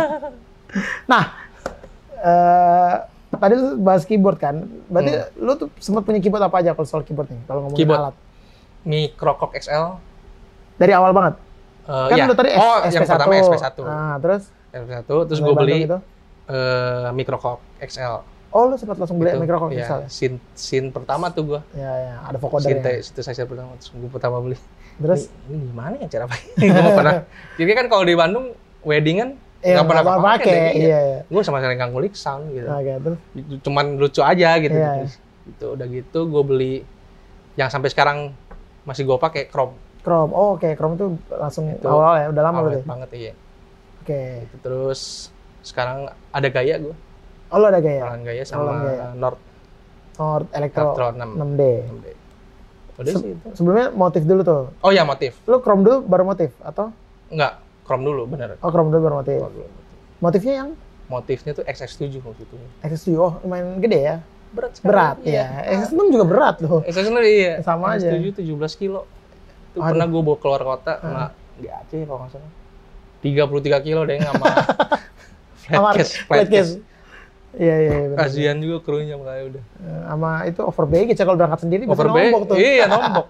Speaker 1: Nah, eh tadi lu bahas keyboard kan. Berarti lu tuh sempat punya keyboard apa aja kalau soal keyboard nih? Kalau ngomongin
Speaker 2: Keyboard.
Speaker 1: alat.
Speaker 2: Microcock X L.
Speaker 1: Dari awal banget.
Speaker 2: eh,
Speaker 1: Kan
Speaker 2: iya.
Speaker 1: lu tadi S-
Speaker 2: oh,
Speaker 1: S P
Speaker 2: yang
Speaker 1: satu.
Speaker 2: pertama S P satu.
Speaker 1: Nah, terus
Speaker 2: S P satu, terus
Speaker 1: mulai
Speaker 2: gue beli
Speaker 1: Bandung itu?
Speaker 2: eh, Microcock X L.
Speaker 1: Oh, lu sempat langsung beli
Speaker 2: Itu,
Speaker 1: microphone
Speaker 2: iya,
Speaker 1: Pixel ya?
Speaker 2: Sin, sin pertama tuh gue.
Speaker 1: Ya, ya, ada vocoder
Speaker 2: Sin
Speaker 1: ya.
Speaker 2: synthesizer pertama, terus gue pertama beli.
Speaker 1: Terus
Speaker 2: Ini, ini gimana ya cara pakai? Gue nggak pernah. Jadi kan kalau di Bandung wedding kan
Speaker 1: Iya,
Speaker 2: nggak pernah
Speaker 1: nggak
Speaker 2: pakai.
Speaker 1: pakai,
Speaker 2: deh,
Speaker 1: iya, iya.
Speaker 2: Gue sama sekali nggak ngulik sound gitu.
Speaker 1: Oke, terus
Speaker 2: Cuman lucu aja gitu.
Speaker 1: Iya.
Speaker 2: Terus, gitu. Udah gitu gue beli yang sampai sekarang masih gue pakai Chrome.
Speaker 1: Chrome. Oh, oke, Chrome tuh langsung
Speaker 2: Itu
Speaker 1: awal ya, udah lama
Speaker 2: Awet
Speaker 1: berarti.
Speaker 2: banget iya.
Speaker 1: Oke.
Speaker 2: Terus sekarang ada Gaya gue.
Speaker 1: Oh, lu ada gaya?
Speaker 2: Jalan Gaya
Speaker 1: Jalan
Speaker 2: sama
Speaker 1: Gaya.
Speaker 2: Nord
Speaker 1: Oh, Electro
Speaker 2: Electro enam.
Speaker 1: enam D.
Speaker 2: enam D. Udah
Speaker 1: Se-
Speaker 2: sih itu.
Speaker 1: Sebelumnya motif dulu tuh.
Speaker 2: Oh ya motif.
Speaker 1: Lu Chrome dulu baru motif atau?
Speaker 2: Enggak, Chrome dulu bener.
Speaker 1: Oh, Chrome dulu baru motif.
Speaker 2: Chrome dulu.
Speaker 1: Motifnya yang
Speaker 2: Motifnya tuh X X tujuh waktu itu.
Speaker 1: X S tujuh. Oh, lumayan gede ya.
Speaker 2: Berat sekali.
Speaker 1: Berat ya. X S enam juga berat loh.
Speaker 2: X X enam iya.
Speaker 1: Sama aja.
Speaker 2: X S tujuh tujuh belas kilo. Itu
Speaker 1: Aduh.
Speaker 2: pernah gue bawa keluar kota,
Speaker 1: Ah.
Speaker 2: kena di Aceh kalau nggak salah. tiga puluh tiga kilo deh sama flat
Speaker 1: Sama
Speaker 2: case,
Speaker 1: flat
Speaker 2: flat
Speaker 1: case.
Speaker 2: case.
Speaker 1: Iya, iya, iya. benar.
Speaker 2: Kasihan juga krunya makanya udah.
Speaker 1: Eh, Sama itu over baggage ya kalau berangkat sendiri pasti
Speaker 2: Over
Speaker 1: nombok tuh.
Speaker 2: Iya, nombok.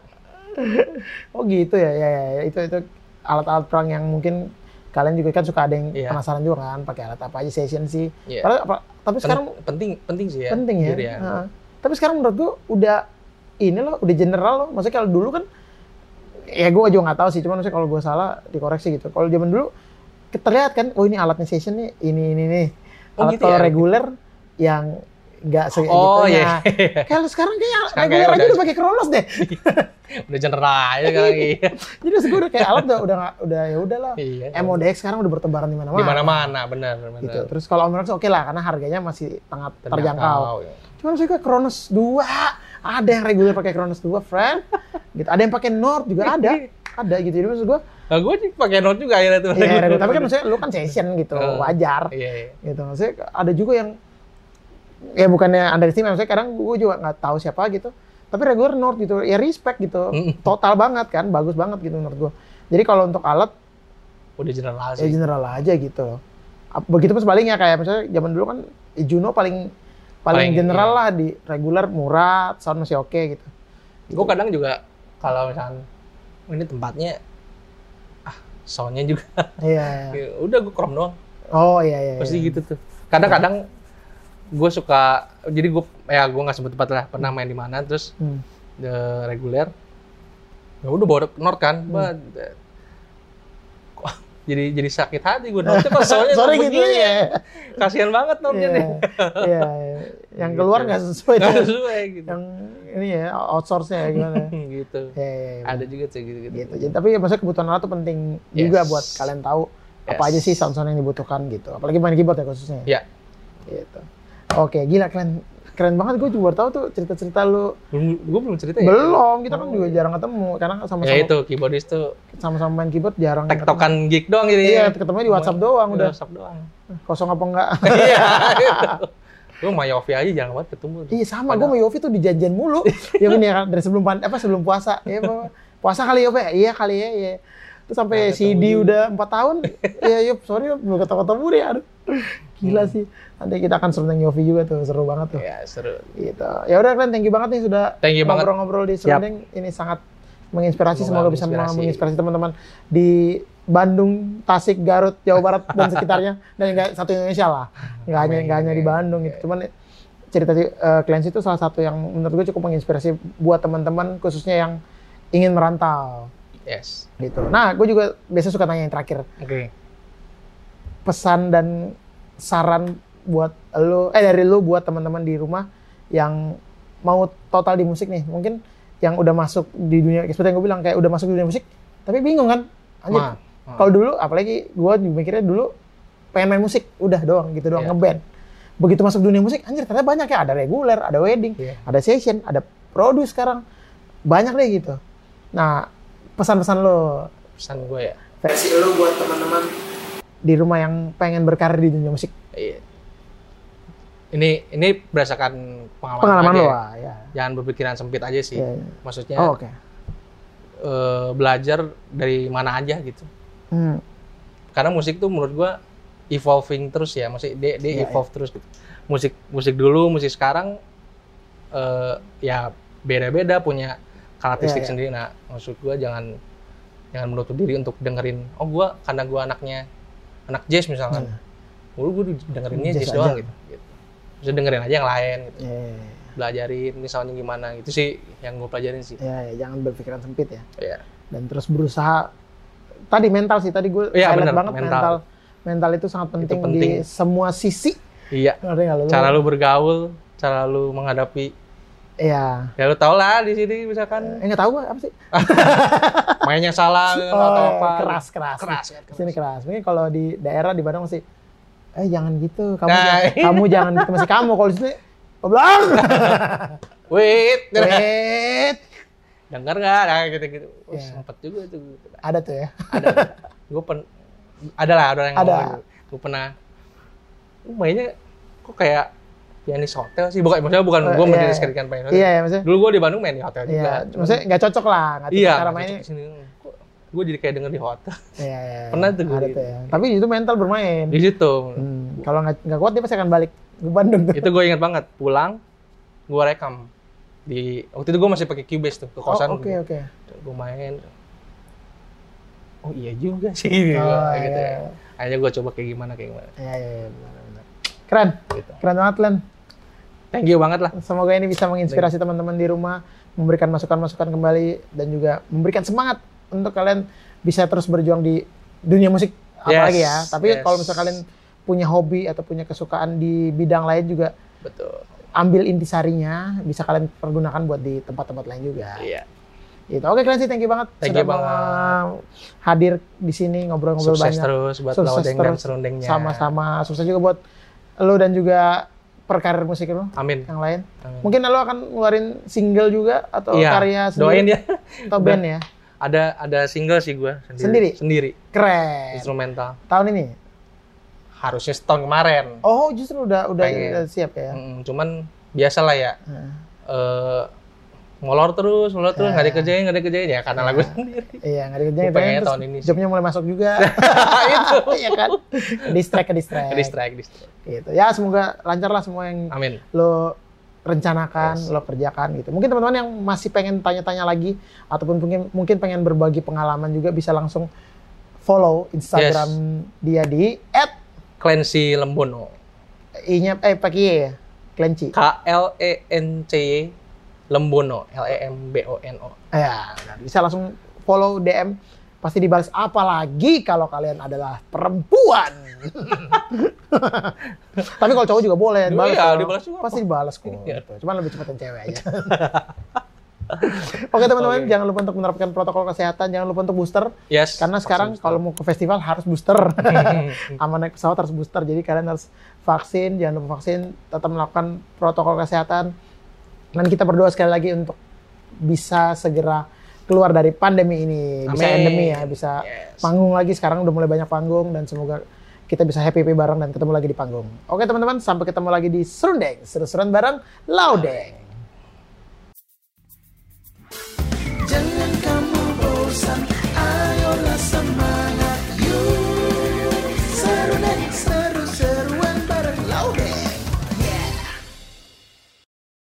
Speaker 1: Oh gitu ya, ya, ya, ya. Itu itu alat-alat perang yang mungkin kalian juga kan suka ada yang
Speaker 2: Iya.
Speaker 1: penasaran juga kan, pakai alat apa aja session sih.
Speaker 2: Iya.
Speaker 1: Padahal apa, tapi
Speaker 2: Pen-
Speaker 1: sekarang
Speaker 2: penting penting sih ya.
Speaker 1: penting ya.
Speaker 2: Jujur ya.
Speaker 1: Heeh. Tapi sekarang menurut gua udah ini loh, udah general loh. Maksudnya kalau dulu kan, ya gua juga nggak tahu sih. Cuman maksudnya kalau gua salah dikoreksi gitu. Kalau zaman dulu terlihat kan, oh ini alatnya session nih, ini ini nih.
Speaker 2: Oh,
Speaker 1: Alat
Speaker 2: gitu
Speaker 1: kalau
Speaker 2: ya?
Speaker 1: reguler yang nggak segitunya.
Speaker 2: Oh, iya.
Speaker 1: Kalau sekarang kayak
Speaker 2: Sekarang
Speaker 1: reguler
Speaker 2: kayak
Speaker 1: aja
Speaker 2: udah-
Speaker 1: udah pakai Kronos deh.
Speaker 2: Udah general aja sekarang iya.
Speaker 1: Jadi maksud gue udah kayak alat udah udah nggak- udah ya udahlah.
Speaker 2: Iya.
Speaker 1: M O D X sekarang udah bertebaran di mana-mana.
Speaker 2: Di mana-mana, benar, benar.
Speaker 1: Gitu. Terus kalau Omnirox oke lah karena harganya masih sangat terjangkau.
Speaker 2: ya.
Speaker 1: Cuman maksud gue Kronos dua, ada yang reguler pakai Kronos dua, friend. Gitu. Ada yang pakai Nord juga ada. Ada gitu. Jadi maksud gue
Speaker 2: Nah, gue sih pakai note juga akhirnya tuh.
Speaker 1: Iya, regular. Tapi kan maksudnya lu kan session gitu,
Speaker 2: Uh,
Speaker 1: wajar.
Speaker 2: Iya, iya.
Speaker 1: Gitu. Maksudnya ada juga yang ya bukannya underestimate, maksudnya kadang gue juga nggak tahu siapa gitu. Tapi regular note gitu, ya respect gitu.
Speaker 2: Mm.
Speaker 1: Total banget kan, bagus banget gitu menurut gue. Jadi kalau untuk alat
Speaker 2: Udah general
Speaker 1: ya
Speaker 2: sih.
Speaker 1: general aja gitu. Ap- Begitu pun sebaliknya kayak misalnya zaman dulu kan Juno paling paling
Speaker 2: Paling,
Speaker 1: general
Speaker 2: iya.
Speaker 1: lah di regular murah, sound masih oke gitu.
Speaker 2: Gue kadang juga kalau misalkan oh, ini tempatnya ah soundnya juga
Speaker 1: Iya.
Speaker 2: ya udah gue chrome doang.
Speaker 1: Oh iya iya.
Speaker 2: Pasti
Speaker 1: iya.
Speaker 2: gitu tuh. Kadang-kadang gue suka jadi gue ya gue nggak sebut tempat lah pernah main di mana terus
Speaker 1: Hmm.
Speaker 2: the regular ya udah bawa note kan
Speaker 1: Hmm.
Speaker 2: But, eh, kok jadi jadi sakit hati gue note kok soalnya
Speaker 1: Sorry
Speaker 2: tuh
Speaker 1: gitu
Speaker 2: begini
Speaker 1: ya.
Speaker 2: kasihan banget note
Speaker 1: Iya.
Speaker 2: nih
Speaker 1: Iya. iya. Yang
Speaker 2: Gitu.
Speaker 1: keluar nggak sesuai
Speaker 2: nggak
Speaker 1: dengan
Speaker 2: sesuai gitu
Speaker 1: yang ini ya outsource-nya ya gimana.
Speaker 2: gitu
Speaker 1: Iya, iya, iya.
Speaker 2: ada juga sih gitu gitu,
Speaker 1: Gitu. Jadi, tapi ya maksudnya kebutuhan alat tuh penting
Speaker 2: Yes.
Speaker 1: juga buat kalian tahu apa
Speaker 2: Yes.
Speaker 1: aja sih sound-sound yang dibutuhkan gitu. Apalagi main keyboard ya khususnya.
Speaker 2: ya
Speaker 1: Gitu. Oke, gila keren. Keren banget, gue juga baru tahu tuh cerita-cerita lu.
Speaker 2: belum gue belum cerita ya
Speaker 1: Belum, kita kan
Speaker 2: Oh,
Speaker 1: juga
Speaker 2: iya.
Speaker 1: jarang ketemu karena sama-sama
Speaker 2: ya itu keyboardis tuh
Speaker 1: sama-sama main keyboard jarang
Speaker 2: tektokan gig doang gitu
Speaker 1: ketemu. Iya,
Speaker 2: ya.
Speaker 1: ketemunya di WhatsApp doang
Speaker 2: Di
Speaker 1: udah.
Speaker 2: WhatsApp doang
Speaker 1: Kosong apa enggak?
Speaker 2: iya gitu. Gue sama Yofi aja jarang banget ketemu.
Speaker 1: Iya sama, gue sama Yofi tuh dijanjian mulu. Ya ini ya dari sebelum pan- apa sebelum puasa. Iya, Pak. Puasa kali Yofi. Iya kali ya, iya. Terus sampai
Speaker 2: Nah,
Speaker 1: C
Speaker 2: ketemu
Speaker 1: D
Speaker 2: juga.
Speaker 1: udah empat tahun. Iya, Yop, sorry Yop, belum ketemu-ketemu deh. Aduh. Gila
Speaker 2: Hmm.
Speaker 1: sih. Nanti kita akan serundeng Yofi juga tuh, seru banget tuh.
Speaker 2: Ya seru.
Speaker 1: Gitu. Ya udah kalian thank you banget nih sudah
Speaker 2: Thank you banget.
Speaker 1: ngobrol-ngobrol di
Speaker 2: Siap.
Speaker 1: serundeng. Ini sangat menginspirasi, semoga,
Speaker 2: Semoga
Speaker 1: bisa
Speaker 2: menginspirasi.
Speaker 1: menginspirasi teman-teman di Bandung, Tasik, Garut, Jawa Barat dan sekitarnya dan enggak satu Indonesia lah. Enggak hanya enggak hanya di Bandung gitu. Cuman cerita uh, Clans itu salah satu yang menurut gue cukup menginspirasi buat teman-teman khususnya yang ingin merantau
Speaker 2: Yes.
Speaker 1: gitu. Nah, gue juga biasa suka tanya yang terakhir.
Speaker 2: Oke.
Speaker 1: Pesan dan saran buat lo eh dari lo buat teman-teman di rumah yang mau total di musik nih. Mungkin yang udah masuk di dunia seperti yang gue bilang kayak udah masuk di dunia musik tapi bingung kan. Anjir.
Speaker 2: Ma, ma.
Speaker 1: Kalau dulu apalagi gue mikirnya dulu pengen main musik udah doang gitu doang
Speaker 2: Iya.
Speaker 1: ngeband. Begitu masuk dunia musik anjir ternyata banyak ya, ada reguler, ada wedding,
Speaker 2: Iya.
Speaker 1: ada session, ada produce sekarang. Banyak deh gitu. Nah, pesan-pesan lo
Speaker 2: Pesan gue ya.
Speaker 1: versi lo buat teman-teman di rumah yang pengen berkarir di dunia musik.
Speaker 2: Iya. Ini ini berdasarkan pengalaman,
Speaker 1: Pengalaman
Speaker 2: aja
Speaker 1: lo
Speaker 2: ya.
Speaker 1: ah, ya.
Speaker 2: Jangan berpikiran sempit aja sih.
Speaker 1: Iya, iya.
Speaker 2: Maksudnya
Speaker 1: Oh, oke.
Speaker 2: eh, belajar dari mana aja gitu.
Speaker 1: Hmm.
Speaker 2: Karena musik tuh menurut gue evolving terus ya. Maksudnya dia, dia
Speaker 1: Iya,
Speaker 2: evolve terus gitu. Musik musik dulu, musik sekarang eh, ya beda-beda punya karakteristik
Speaker 1: Iya, iya.
Speaker 2: sendiri. Nah, maksud gue jangan jangan menutup diri untuk dengerin. Oh gue karena gue anaknya anak jazz misalkan. Dulu gue dengerinnya
Speaker 1: Jazz
Speaker 2: jazz, doang
Speaker 1: aja.
Speaker 2: gitu. gitu. Terus dengerin aja yang lain gitu.
Speaker 1: Iya, iya, iya.
Speaker 2: Belajarin misalnya gimana gitu sih yang gue pelajarin sih.
Speaker 1: Iya, iya, jangan berpikiran sempit ya.
Speaker 2: Iya.
Speaker 1: Dan terus berusaha tadi mental sih tadi gue
Speaker 2: Iya,
Speaker 1: highlight
Speaker 2: bener,
Speaker 1: banget mental.
Speaker 2: mental.
Speaker 1: mental itu sangat penting,
Speaker 2: penting.
Speaker 1: di semua sisi.
Speaker 2: Iya.
Speaker 1: Ngerti nggak lu?
Speaker 2: Cara lu bergaul, cara lu menghadapi.
Speaker 1: Iya.
Speaker 2: Ya lu tau lah di sini misalkan
Speaker 1: Eh nggak tahu apa sih?
Speaker 2: mainnya salah atau
Speaker 1: Oh,
Speaker 2: apa.
Speaker 1: keras keras.
Speaker 2: Keras,
Speaker 1: Di
Speaker 2: keras.
Speaker 1: Sini keras. Mungkin kalau di daerah di Bandung masih eh jangan gitu. Kamu
Speaker 2: Nah,
Speaker 1: jangan,
Speaker 2: iya.
Speaker 1: kamu jangan gitu masih kamu kalau di sini goblok.
Speaker 2: Wait.
Speaker 1: Wait.
Speaker 2: Dengar nggak? Nah, gitu-gitu. Oh,
Speaker 1: Iya.
Speaker 2: sempet juga tuh.
Speaker 1: Ada tuh ya.
Speaker 2: Ada. Gue pen ada lah ada yang
Speaker 1: Ada.
Speaker 2: ngomong. Gue pernah "Lu mainnya kok kayak pianis hotel sih. Bukan maksudnya bukan
Speaker 1: Oh,
Speaker 2: gue
Speaker 1: iya,
Speaker 2: mendeskripsikan pianis hotel.
Speaker 1: Iya, ya, maksudnya.
Speaker 2: Dulu gue di Bandung main di hotel juga.
Speaker 1: Iya,
Speaker 2: Cuman-
Speaker 1: maksudnya nggak cocok lah, nggak cocok
Speaker 2: Iya,
Speaker 1: cara
Speaker 2: nggak
Speaker 1: mainnya.
Speaker 2: cocok sini. Kok gue jadi kayak denger di hotel.
Speaker 1: Iya, iya.
Speaker 2: Pernah tuh gue
Speaker 1: ada
Speaker 2: gitu.
Speaker 1: tuh ya. Tapi itu mental bermain.
Speaker 2: Di situ.
Speaker 1: Hmm, kalau nggak nggak kuat dia pasti akan balik ke Bandung tuh.
Speaker 2: Itu gue ingat banget. Pulang gue rekam di waktu itu gue masih pakai Cubase tuh ke kosan.
Speaker 1: Oh, oke oke.
Speaker 2: Gue main. Oh iya juga sih.
Speaker 1: Oh,
Speaker 2: Gua, gitu
Speaker 1: iya.
Speaker 2: ya. Akhirnya gue coba kayak gimana kayak gimana.
Speaker 1: Iya iya iya, benar benar. Keren.
Speaker 2: Gitu.
Speaker 1: Keren banget Len.
Speaker 2: Thank you banget lah.
Speaker 1: Semoga ini bisa menginspirasi teman-teman di rumah, memberikan masukan-masukan kembali dan juga memberikan semangat untuk kalian bisa terus berjuang di dunia musik apalagi ya. Tapi
Speaker 2: yes.
Speaker 1: kalau misalnya kalian punya hobi atau punya kesukaan di bidang lain juga
Speaker 2: Betul.
Speaker 1: ambil intisarinya, bisa kalian pergunakan buat di tempat-tempat lain juga.
Speaker 2: Iya.
Speaker 1: Gitu. Oke kalian sih thank you banget
Speaker 2: Thank
Speaker 1: sudah
Speaker 2: you
Speaker 1: mau
Speaker 2: banget.
Speaker 1: hadir di sini ngobrol-ngobrol
Speaker 2: Sukses
Speaker 1: banyak.
Speaker 2: terus buat
Speaker 1: Sukses
Speaker 2: Laudeng dan
Speaker 1: terus.
Speaker 2: Serundengnya.
Speaker 1: Sama-sama. Sukses juga buat lo dan juga perkarir musik lo
Speaker 2: Amin.
Speaker 1: yang lain.
Speaker 2: Amin.
Speaker 1: Mungkin lo akan ngeluarin single juga atau
Speaker 2: Iya,
Speaker 1: karya sendiri
Speaker 2: doain ya.
Speaker 1: atau band ya.
Speaker 2: Ada ada single sih gue
Speaker 1: Sendiri?
Speaker 2: sendiri. Sendiri.
Speaker 1: Keren.
Speaker 2: Instrumental.
Speaker 1: Tahun ini?
Speaker 2: Harusnya setahun kemarin.
Speaker 1: Oh, justru udah udah,
Speaker 2: Pengen.
Speaker 1: udah siap ya.
Speaker 2: Mm, cuman biasa lah ya.
Speaker 1: Nah,
Speaker 2: Eh molor terus, molor terus,
Speaker 1: Ya.
Speaker 2: nggak dikerjain, nggak dikerjain ya karena
Speaker 1: Ya.
Speaker 2: lagu sendiri.
Speaker 1: iya, nggak dikerjain.
Speaker 2: Gua pengennya
Speaker 1: terus
Speaker 2: tahun ini sih.
Speaker 1: jobnya mulai masuk juga.
Speaker 2: Itu.
Speaker 1: Iya kan? Distract ke distract.
Speaker 2: Distract, distract.
Speaker 1: Gitu. Ya, semoga lancar lah semua yang
Speaker 2: Amin.
Speaker 1: lo rencanakan,
Speaker 2: Yes.
Speaker 1: lo kerjakan gitu. Mungkin teman-teman yang masih pengen tanya-tanya lagi ataupun mungkin mungkin pengen berbagi pengalaman juga bisa langsung follow Instagram dia di at
Speaker 2: Clancy Lembono.
Speaker 1: i-nya eh pakai Y ya. Clenci.
Speaker 2: K L E N C Y Lembono, L E M B O N O.
Speaker 1: Ya, bisa langsung follow D M, pasti dibalas, apalagi kalau kalian adalah perempuan. Tapi kalau cowok juga boleh dibalas.
Speaker 2: Iya,
Speaker 1: kok.
Speaker 2: dibalas juga
Speaker 1: Pasti
Speaker 2: kok.
Speaker 1: dibalas kok.
Speaker 2: Iya.
Speaker 1: Gitu. Cuman lebih cepat yang cewek aja. Oke teman-teman,
Speaker 2: Oke.
Speaker 1: jangan lupa untuk menerapkan protokol kesehatan, jangan lupa untuk booster.
Speaker 2: Yes.
Speaker 1: Karena sekarang
Speaker 2: vaksin
Speaker 1: kalau mau ke festival harus booster. Sama naik pesawat harus booster. Jadi kalian harus vaksin, jangan lupa vaksin, tetap melakukan protokol kesehatan. Dan kita berdoa sekali lagi untuk bisa segera keluar dari pandemi ini. Bisa
Speaker 2: Amin.
Speaker 1: endemi ya, bisa
Speaker 2: Yes.
Speaker 1: panggung lagi. Sekarang udah mulai banyak panggung dan semoga kita bisa happy-happy bareng dan ketemu lagi di panggung. Oke teman-teman, sampai ketemu lagi di Serundeng, seru-seruan bareng Laudeng.